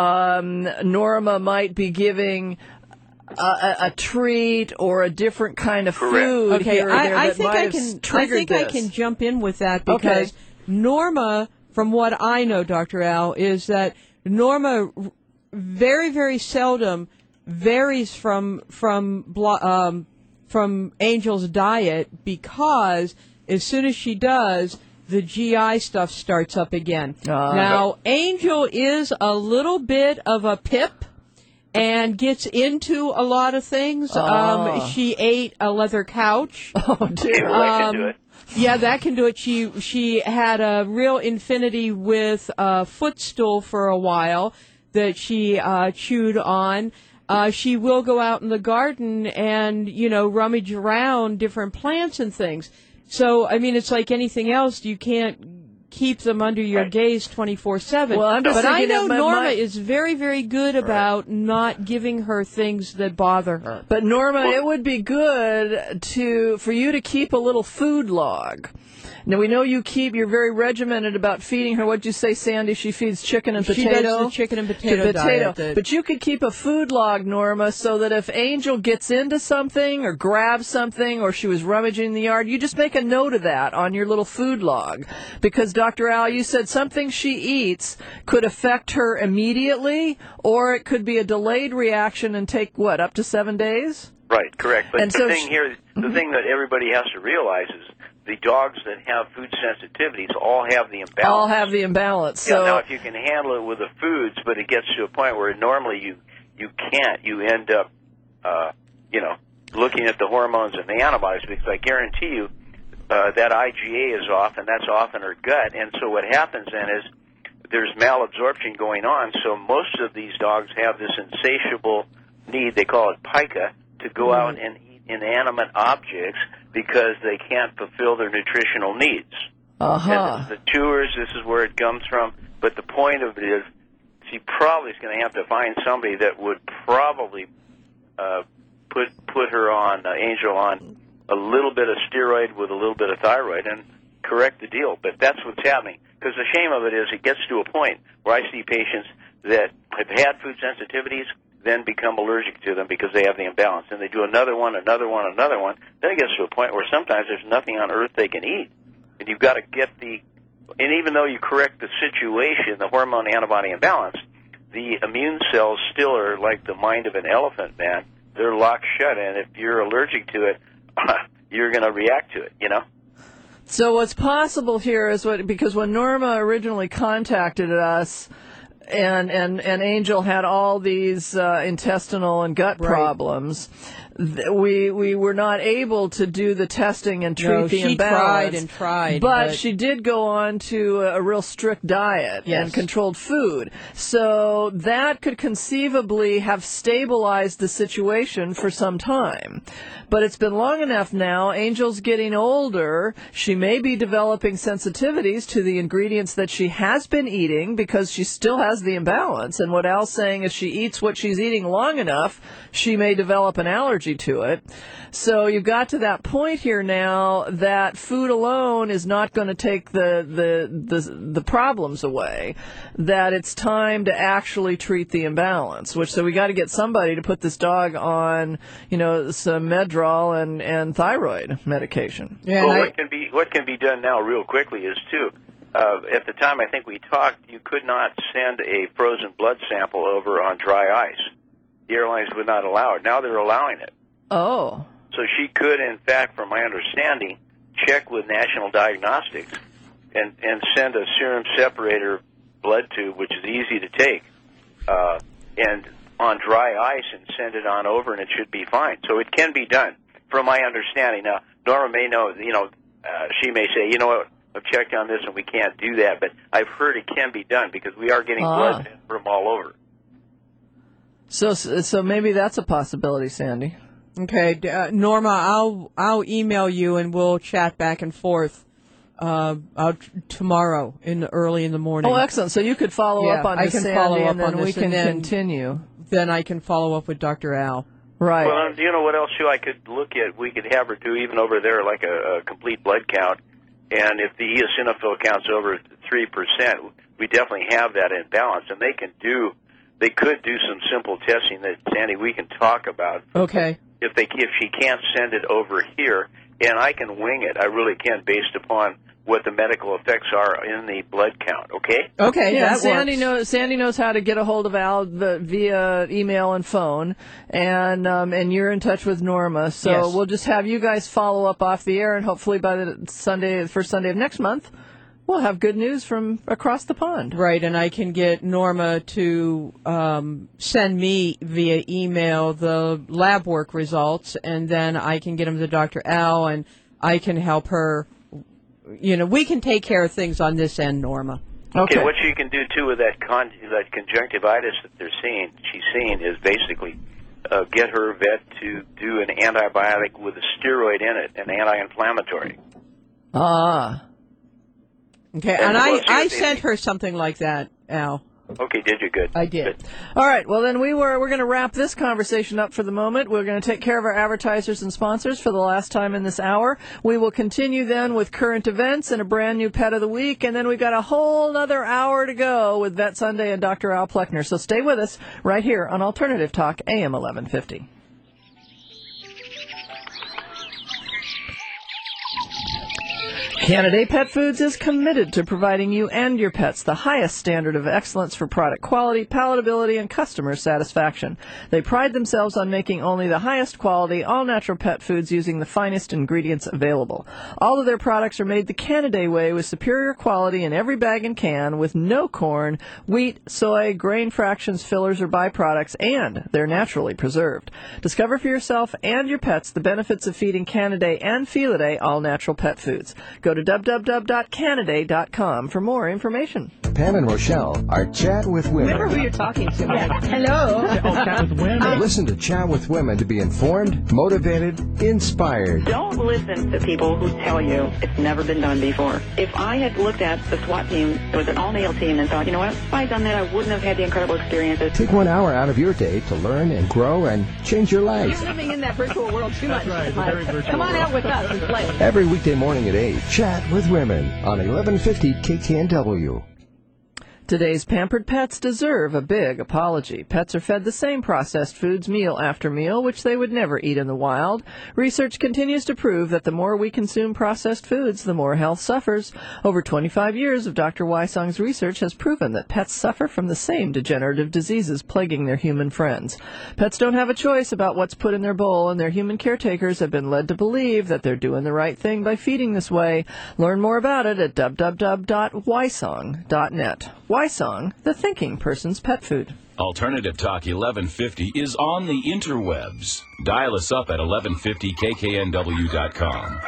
um, Norma might be giving A, a, a treat or a different kind of Correct. food Okay, here or there I, I that think might I have can. I triggered think I this. can jump in with that because Okay. Norma, from what I know, Doctor Al, is that Norma r- very, very seldom varies from from blo- um, from Angel's diet because as soon as she does, the G I stuff starts up again. Ah. Now, Angel is a little bit of a pip. And gets into a lot of things. Ah. Um, she ate a leather couch. Oh, dear. Well, that can Um, do it. Yeah, that can do it. She she had a real infinity with a footstool for a while that she uh, chewed on. Uh, she will go out in the garden and, you know, rummage around different plants and things. So, I mean, it's like anything else. You can't keep them under your Right. gaze twenty-four seven. Well, I'm just but I thinking know of my- Norma my- is very, very good about not giving her things that bother her. But Norma, it would be good to for you to keep a little food log. Now we know you keep. You're very regimented about feeding her. What'd you say, Sandy? She feeds chicken and She potato. does the chicken and potato The potato. diet that- But you could keep a food log, Norma, so that if Angel gets into something or grabs something, or she was rummaging in the yard, you just make a note of that on your little food log. Because Doctor Al, you said something she eats could affect her immediately, or it could be a delayed reaction and take what up to seven days. Right, correct. But And the so thing sh- here, the thing that everybody has to realize is the dogs that have food sensitivities all have the imbalance. All have the imbalance. Yeah, So now, if you can handle it with the foods, but it gets to a point where normally you you can't, you end up, uh, you know, looking at the hormones and the antibodies, because I guarantee you uh, that I G A is off, and that's off in her gut. And so what happens then is there's malabsorption going on. So most of these dogs have this insatiable need, they call it pica, to go out and eat inanimate objects because they can't fulfill their nutritional needs. uh-huh. And the chewers, this is where it comes from. But the point of it is, she probably is going to have to find somebody that would probably uh, put put her on, uh, Angel on, a little bit of steroid with a little bit of thyroid and correct the deal. But that's what's happening. Because the shame of it is it gets to a point where I see patients that have had food sensitivities, then become allergic to them because they have the imbalance. And they do another one, another one, another one. Then it gets to a point where sometimes there's nothing on earth they can eat. And you've got to get the, and even though you correct the situation, the hormone antibody imbalance, the immune cells still are like the mind of an elephant, man. They're locked shut, and if you're allergic to it, you're going to react to it, you know? So what's possible here is what, because when Norma originally contacted us, and and and Angel had all these uh, intestinal and gut Right. problems, th- we we were not able to do the testing and treat No, the she imbalance. tried and tried, but, but- she did go on to a, a real strict diet Yes. and controlled food. So that could conceivably have stabilized the situation for some time. But it's been long enough now. Angel's getting older. She may be developing sensitivities to the ingredients that she has been eating because she still has the imbalance. And what Al's saying is she eats what she's eating long enough, she may develop an allergy to it. So you've got to that point here now that food alone is not going to take the, the, the, the problems away, that it's time to actually treat the imbalance, which so we got to get somebody to put this dog on, you know, some Medrol and, and thyroid medication. Yeah, well, and I- what can be what can be done now, real quickly, is too. uh, at the time I think we talked, you could not send a frozen blood sample over on dry ice. The airlines would not allow it. Now they're allowing it. Oh. So she could, in fact, from my understanding, check with National Diagnostics and, and send a serum separator blood tube, which is easy to take, uh, and on dry ice and send it on over, and it should be fine. So it can be done, from my understanding. Now, Norma may know, you know, uh, she may say, you know what, I've checked on this and we can't do that, but I've heard it can be done because we are getting ah. blood from all over. So, so maybe that's a possibility, Sandy. Okay, uh, Norma, I'll I'll email you and we'll chat back and forth uh, uh, tomorrow in the, early in the morning. Oh, excellent! So you could follow yeah, up on I this, can Sandy, follow up and then on we this, can and then, continue. Then I can follow up with Doctor Al. Right. Well, you know what else, too, I could look at? We could have her do even over there like a, a complete blood count, and if the eosinophil count's over three percent, we definitely have that in balance, and they can do, they could do some simple testing that, Sandy, we can talk about. Okay. If they if she can't send it over here, and I can wing it, I really can, based upon what the medical effects are in the blood count. Okay. Okay. Yeah, that Sandy works. knows. Sandy knows how to get a hold of Al the, via email and phone, and um, and you're in touch with Norma. So Yes. we'll just have you guys follow up off the air, and hopefully by the Sunday, the first Sunday of next month, we'll have good news from across the pond. Right, and I can get Norma to um, send me via email the lab work results, and then I can get them to Doctor Al, and I can help her. You know, we can take care of things on this end, Norma. Okay. Okay, what you can do, too, with that, con- that conjunctivitis that they're seeing, she's seeing, is basically uh, get her vet to do an antibiotic with a steroid in it, an anti-inflammatory. Ah. Okay, And and I, we'll see I what they sent think. her something like that, Al. Okay, did you? Good. I did. Good. All right. Well, then we were we're going to wrap this conversation up for the moment. We're going to take care of our advertisers and sponsors for the last time in this hour. We will continue then with current events and a brand new pet of the week, and then we've got a whole other hour to go with Vet Sunday and Doctor Al Pleckner. So stay with us right here on Alternative Talk, A M eleven fifty. Canada Pet Foods is committed to providing you and your pets the highest standard of excellence for product quality, palatability, and customer satisfaction. They pride themselves on making only the highest quality, all-natural pet foods using the finest ingredients available. All of their products are made the Canada way with superior quality in every bag and can, with no corn, wheat, soy, grain fractions, fillers, or byproducts, and they're naturally preserved. Discover for yourself and your pets the benefits of feeding Canada and Felidae all-natural pet foods. Go to w w w dot canada dot com for more information. Pam and Rochelle are Chat with Women. Remember who you're talking to. Yeah. Hello. Chat with Women. Listen to Chat with Women to be informed, motivated, inspired. Don't listen to people who tell you it's never been done before. If I had looked at the SWAT team, it was an all-male team, and thought, you know what, if I had done that, I wouldn't have had the incredible experiences. Take one hour out of your day to learn and grow and change your life. You're living in that virtual world too much. Right, very virtual Come on world. Out with us and play. Every weekday morning at eight, Chat with Women on eleven fifty K K N W. Today's pampered pets deserve a big apology. Pets are fed the same processed foods meal after meal, which they would never eat in the wild. Research continues to prove that the more we consume processed foods, the more health suffers. Over twenty-five years of Doctor Wysong's research has proven that pets suffer from the same degenerative diseases plaguing their human friends. Pets don't have a choice about what's put in their bowl, and their human caretakers have been led to believe that they're doing the right thing by feeding this way. Learn more about it at w w w dot wysong dot net. Wysong, the thinking person's pet food. Alternative Talk eleven fifty is on the interwebs. Dial us up at eleven fifty K K N W dot com.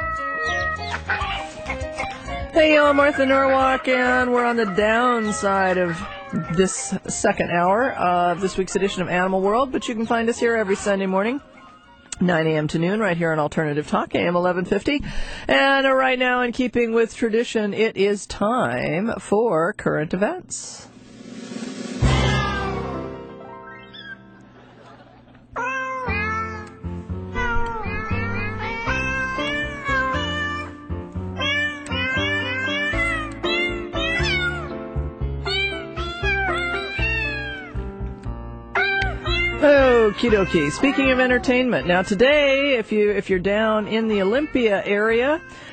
Hey, y'all, Martha Norwalk, and we're on the downside of this second hour of this week's edition of Animal World, but you can find us here every Sunday morning, nine a.m. to noon, right here on Alternative Talk, A M eleven fifty. And uh, right now, in keeping with tradition, it is time for current events. Okie dokie. Speaking of entertainment, now today, if you if you're down in the Olympia area,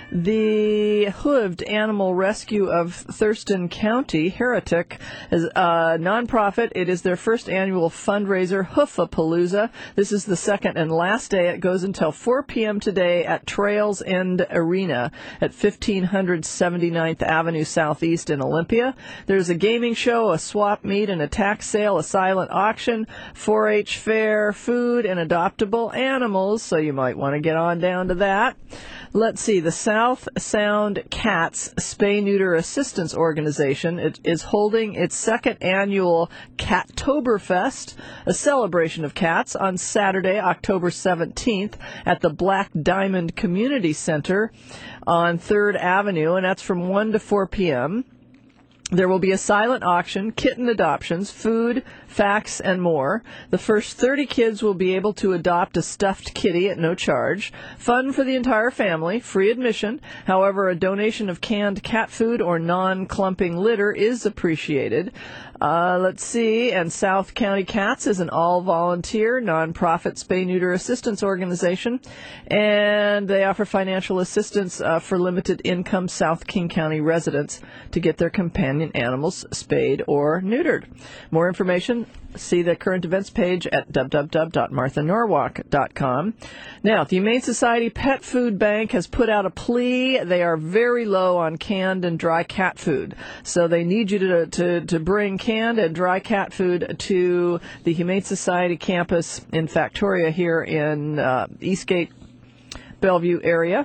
The Hooved Animal Rescue of Thurston County, Heretic, is a nonprofit. It is their first annual fundraiser, Hoofapalooza. This is the second and last day. It goes until four p.m. today at Trails End Arena at fifteen hundred seventy-ninth Avenue Southeast in Olympia. There's a gaming show, a swap meet, and a tax sale, a silent auction, four H fair, food, and adoptable animals, so you might want to get on down to that. Let's see, the South Sound Cats Spay-Neuter Assistance Organization it is holding its second annual Cattoberfest, a celebration of cats, on Saturday, October seventeenth at the Black Diamond Community Center on third Avenue, and that's from one to four p.m. There will be a silent auction, kitten adoptions, food, facts, and more. The first thirty kids will be able to adopt a stuffed kitty at no charge. Fun for the entire family, free admission. However, a donation of canned cat food or non-clumping litter is appreciated. Uh, let's see, and South County Cats is an all-volunteer, nonprofit spay-neuter assistance organization, and they offer financial assistance uh, for limited-income South King County residents to get their companion animals spayed or neutered. More information, see the current events page at w w w dot martha norwalk dot com. Now, the Humane Society Pet Food Bank has put out a plea. They are very low on canned and dry cat food, so they need you to to, to bring canned and dry cat food to the Humane Society campus in Factoria here in uh, Eastgate, Bellevue area.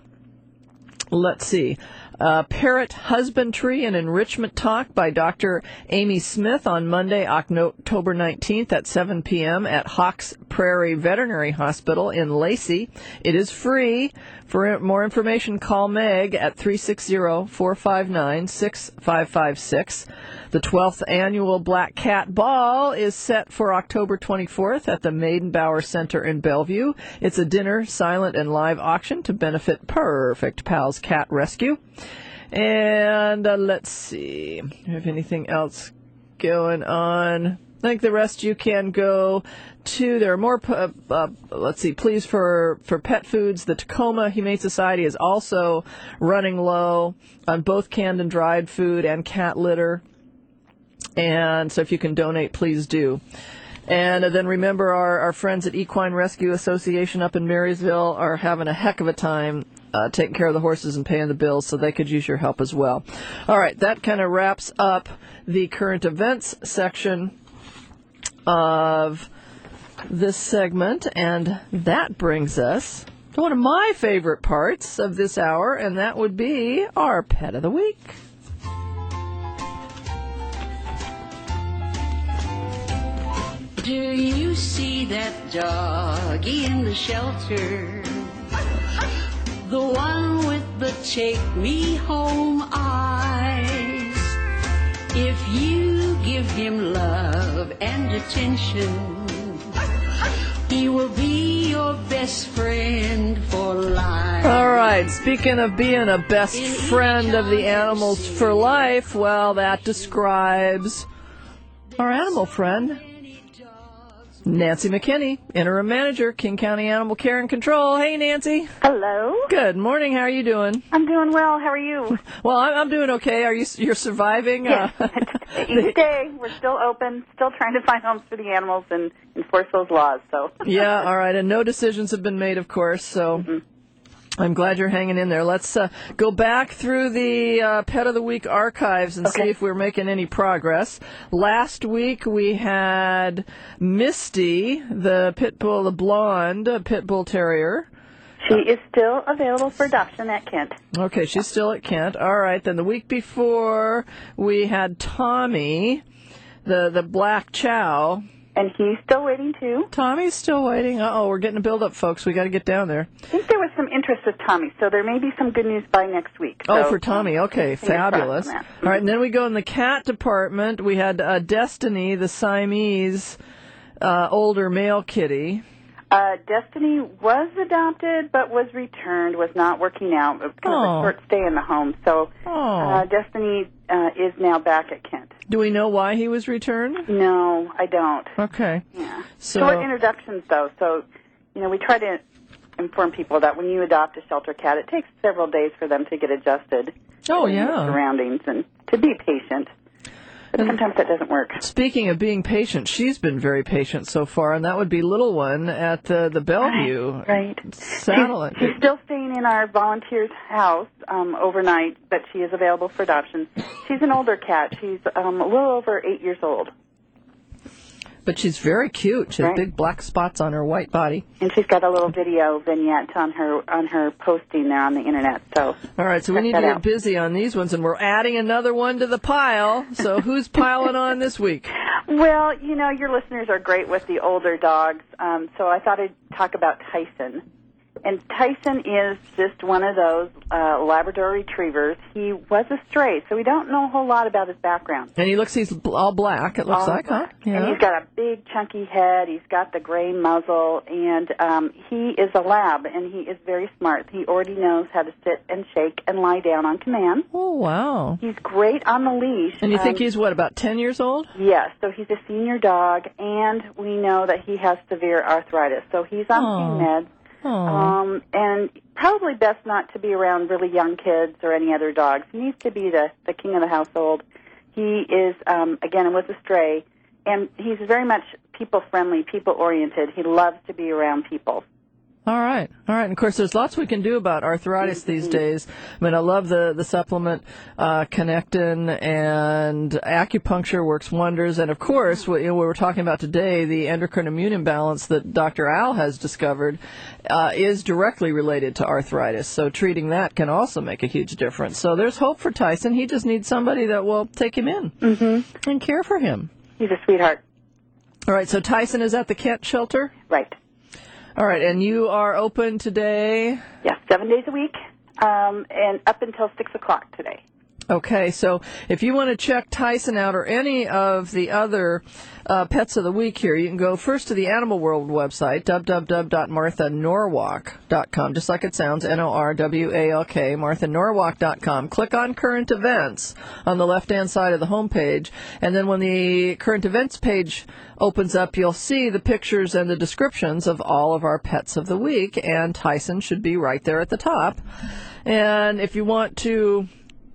Let's see. Uh, Parrot Husbandry and Enrichment Talk by Doctor Amy Smith on Monday, October nineteenth at seven p.m. at Hawks Prairie Veterinary Hospital in Lacey. It is free. For more information, call Meg at three six zero, four five nine, six five five six. The twelfth Annual Black Cat Ball is set for October twenty-fourth at the Maidenbauer Center in Bellevue. It's a dinner, silent, and live auction to benefit Perfect Pals Cat Rescue. And uh, let's see, do you have anything else going on? I think the rest you can go to. There are more, uh, uh, let's see, please, for, for pet foods. The Tacoma Humane Society is also running low on both canned and dried food and cat litter. And so if you can donate, please do. And uh, then remember, our, our friends at Equine Rescue Association up in Marysville are having a heck of a time uh, taking care of the horses and paying the bills, so they could use your help as well. All right, that kind of wraps up the current events section of this segment, and that brings us to one of my favorite parts of this hour, and that would be our Pet of the Week. Do you see that doggy in the shelter? The one with the take me home eyes. If you give him love and attention, he will be your best friend for life. All right, speaking of being a best friend of the animals for life, well, that describes our animal friend, Nancy McKinney, Interim Manager, King County Animal Care and Control. Hey, Nancy. Hello. Good morning. How are you doing? I'm doing well. How are you? Well, I'm, I'm doing okay. Are you? You're surviving? Yes. Uh, Each day, we're still open, still trying to find homes for the animals and enforce those laws. So. Yeah. All right. And no decisions have been made, of course. So. Mm-hmm. I'm glad you're hanging in there. Let's uh, go back through the uh, Pet of the Week archives and okay. see if we're making any progress. Last week we had Misty, the pit bull, the blonde pit bull terrier. She is still available for adoption at Kent. Okay, she's still at Kent. All right. Then the week before we had Tommy, the the black chow. And he's still waiting, too. Tommy's still waiting. Uh-oh, we're getting a build-up, folks. We got to get down there. I think there was some interest with Tommy, so there may be some good news by next week. Oh, so, for Tommy. Okay, um, fabulous. All right, and then we go in the cat department. We had uh, Destiny, the Siamese uh, older male kitty. Uh, Destiny was adopted, but was returned, was not working out. It was kind oh. of a short stay in the home. So oh. uh, Destiny uh, is now back at Kent. Do we know why he was returned? No, I don't. Okay. Yeah. So, Short introductions, though. So, you know, we try to inform people that when you adopt a shelter cat, it takes several days for them to get adjusted Oh, to the yeah. surroundings and to be patient. But sometimes that doesn't work. Speaking of being patient, she's been very patient so far, and that would be little one at uh, the Bellevue Right. satellite. She's, she's still staying in our volunteer's house um, overnight, but she is available for adoption. She's an older cat. She's um, a little over eight years old. But she's very cute. She has Right. big black spots on her white body. And she's got a little video vignette on her on her posting there on the internet. So All right, so we check need to that get out. busy on these ones, and we're adding another one to the pile. So who's piling on this week? Well, you know, your listeners are great with the older dogs, um, so I thought I'd talk about Tyson. And Tyson is just one of those uh, Labrador retrievers. He was a stray, so we don't know a whole lot about his background. And he looks, he's bl- all black, it looks All like, huh? black. And he's got a big, chunky head. He's got the gray muzzle, and um, he is a lab, and he is very smart. He already knows how to sit and shake and lie down on command. Oh, wow. He's great on the leash. And you think Um, he's, what, about ten years old? Yes, so he's a senior dog, and we know that he has severe arthritis. So he's on Oh. pain meds. Um, and probably best not to be around really young kids or any other dogs. He needs to be the, the king of the household. He is, um, again, was a stray, and he's very much people-friendly, people-oriented. He loves to be around people. All right, all right. And of course, there's lots we can do about arthritis these days. I mean, I love the the supplement uh, Connectin, and acupuncture works wonders. And of course, what, you know, what we're talking about today, the endocrine immune imbalance that Doctor Al has discovered, uh, is directly related to arthritis. So treating that can also make a huge difference. So there's hope for Tyson. He just needs somebody that will take him in mm-hmm. and care for him. He's a sweetheart. All right. So Tyson is at the Kent shelter. Right. All right, and you are open today? Yes, seven days a week, um, and up until six o'clock today. Okay, so if you want to check Tyson out or any of the other uh, pets of the week here, you can go first to the Animal World website, w w w dot martha norwalk dot com, just like it sounds, N O R W A L K, martha norwalk dot com. Click on Current Events on the left-hand side of the homepage, and then when the Current Events page opens up, you'll see the pictures and the descriptions of all of our pets of the week, and Tyson should be right there at the top. And if you want to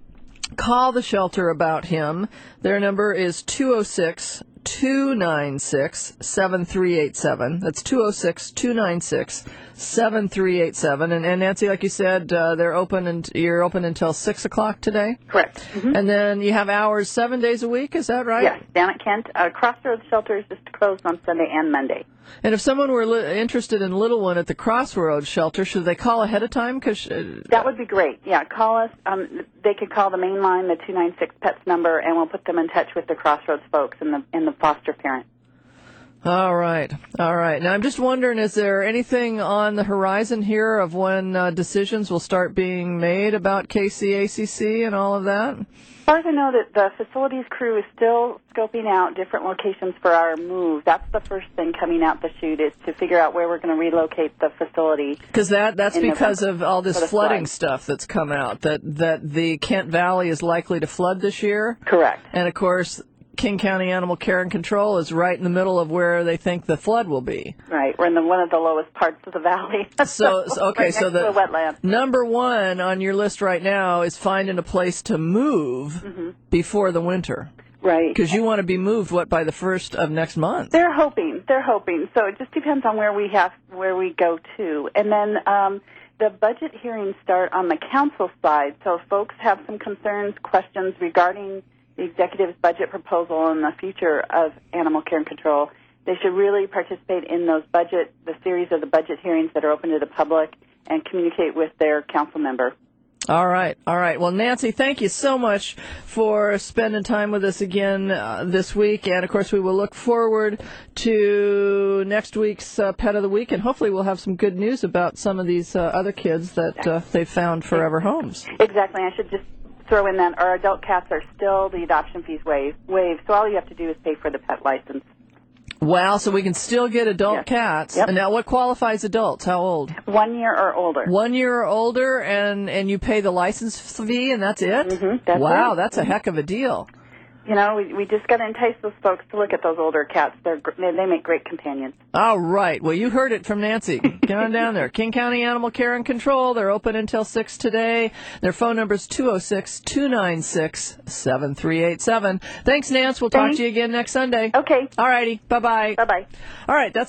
call the shelter about him, their number is two oh six, two nine six, seven three eight seven. That's two oh six, two nine six, seven three eight seven. And, and Nancy, like you said, uh, they're open and you're open until six o'clock today? Correct. Mm-hmm. And then you have hours seven days a week, is that right? Yes, down at Kent. Uh, Crossroads Shelter is just closed on Sunday and Monday. And if someone were li- interested in Little One at the Crossroads Shelter, should they call ahead of time? Cause, uh, that would be great. Yeah, call us. Um, they could call the main line, the two nine six PETS number, and we'll put them in touch with the Crossroads folks and the, and the foster parent. All right. All right. Now, I'm just wondering, is there anything on the horizon here of when uh, decisions will start being made about K C A C C and all of that? As far as I know, that the facilities crew is still scoping out different locations for our move. That's the first thing coming out the chute, is to figure out where we're going to relocate the facility. Because that, that's in because November of all this for the flooding flood. stuff that's come out, that, that the Kent Valley is likely to flood this year. Correct. And, of course, King County Animal Care and Control is right in the middle of where they think the flood will be. Right. We're in the, one of the lowest parts of the valley. So, so okay, right so next to the a wetland. number one on your list right now is finding a place to move Mm-hmm. before the winter. Right. Because you want to be moved, what, by the first of next month? They're hoping. They're hoping. So it just depends on where we have where we go to. And then um, the budget hearings start on the council side. So if folks have some concerns, questions regarding the executive's budget proposal and the future of animal care and control, they should really participate in those budget, the series of the budget hearings that are open to the public, and communicate with their council member. All right, all right. Well, Nancy, thank you so much for spending time with us again uh, this week. And, of course, we will look forward to next week's uh, Pet of the Week, and hopefully we'll have some good news about some of these uh, other kids that uh, they've found forever homes. Exactly. I should just throw in that our adult cats are still the adoption fees waived, waived, so all you have to do is pay for the pet license. Wow, so we can still get adult Yes. cats. Yep. And now what qualifies adults? How old? One year or older. One year or older, and, and you pay the license fee, and that's it? Mm-hmm, that's wow, it. that's a heck of a deal. you know, we, we just got to entice those folks to look at those older cats. They're gr- they, they make great companions. All right. Well, you heard it from Nancy. Get on down there. King County Animal Care and Control. They're open until six today. Their phone number is two oh six, two nine six, seven three eight seven. Thanks, Nance. We'll talk Thanks. to you again next Sunday. Okay. All righty. Bye-bye. Bye-bye. All right. That's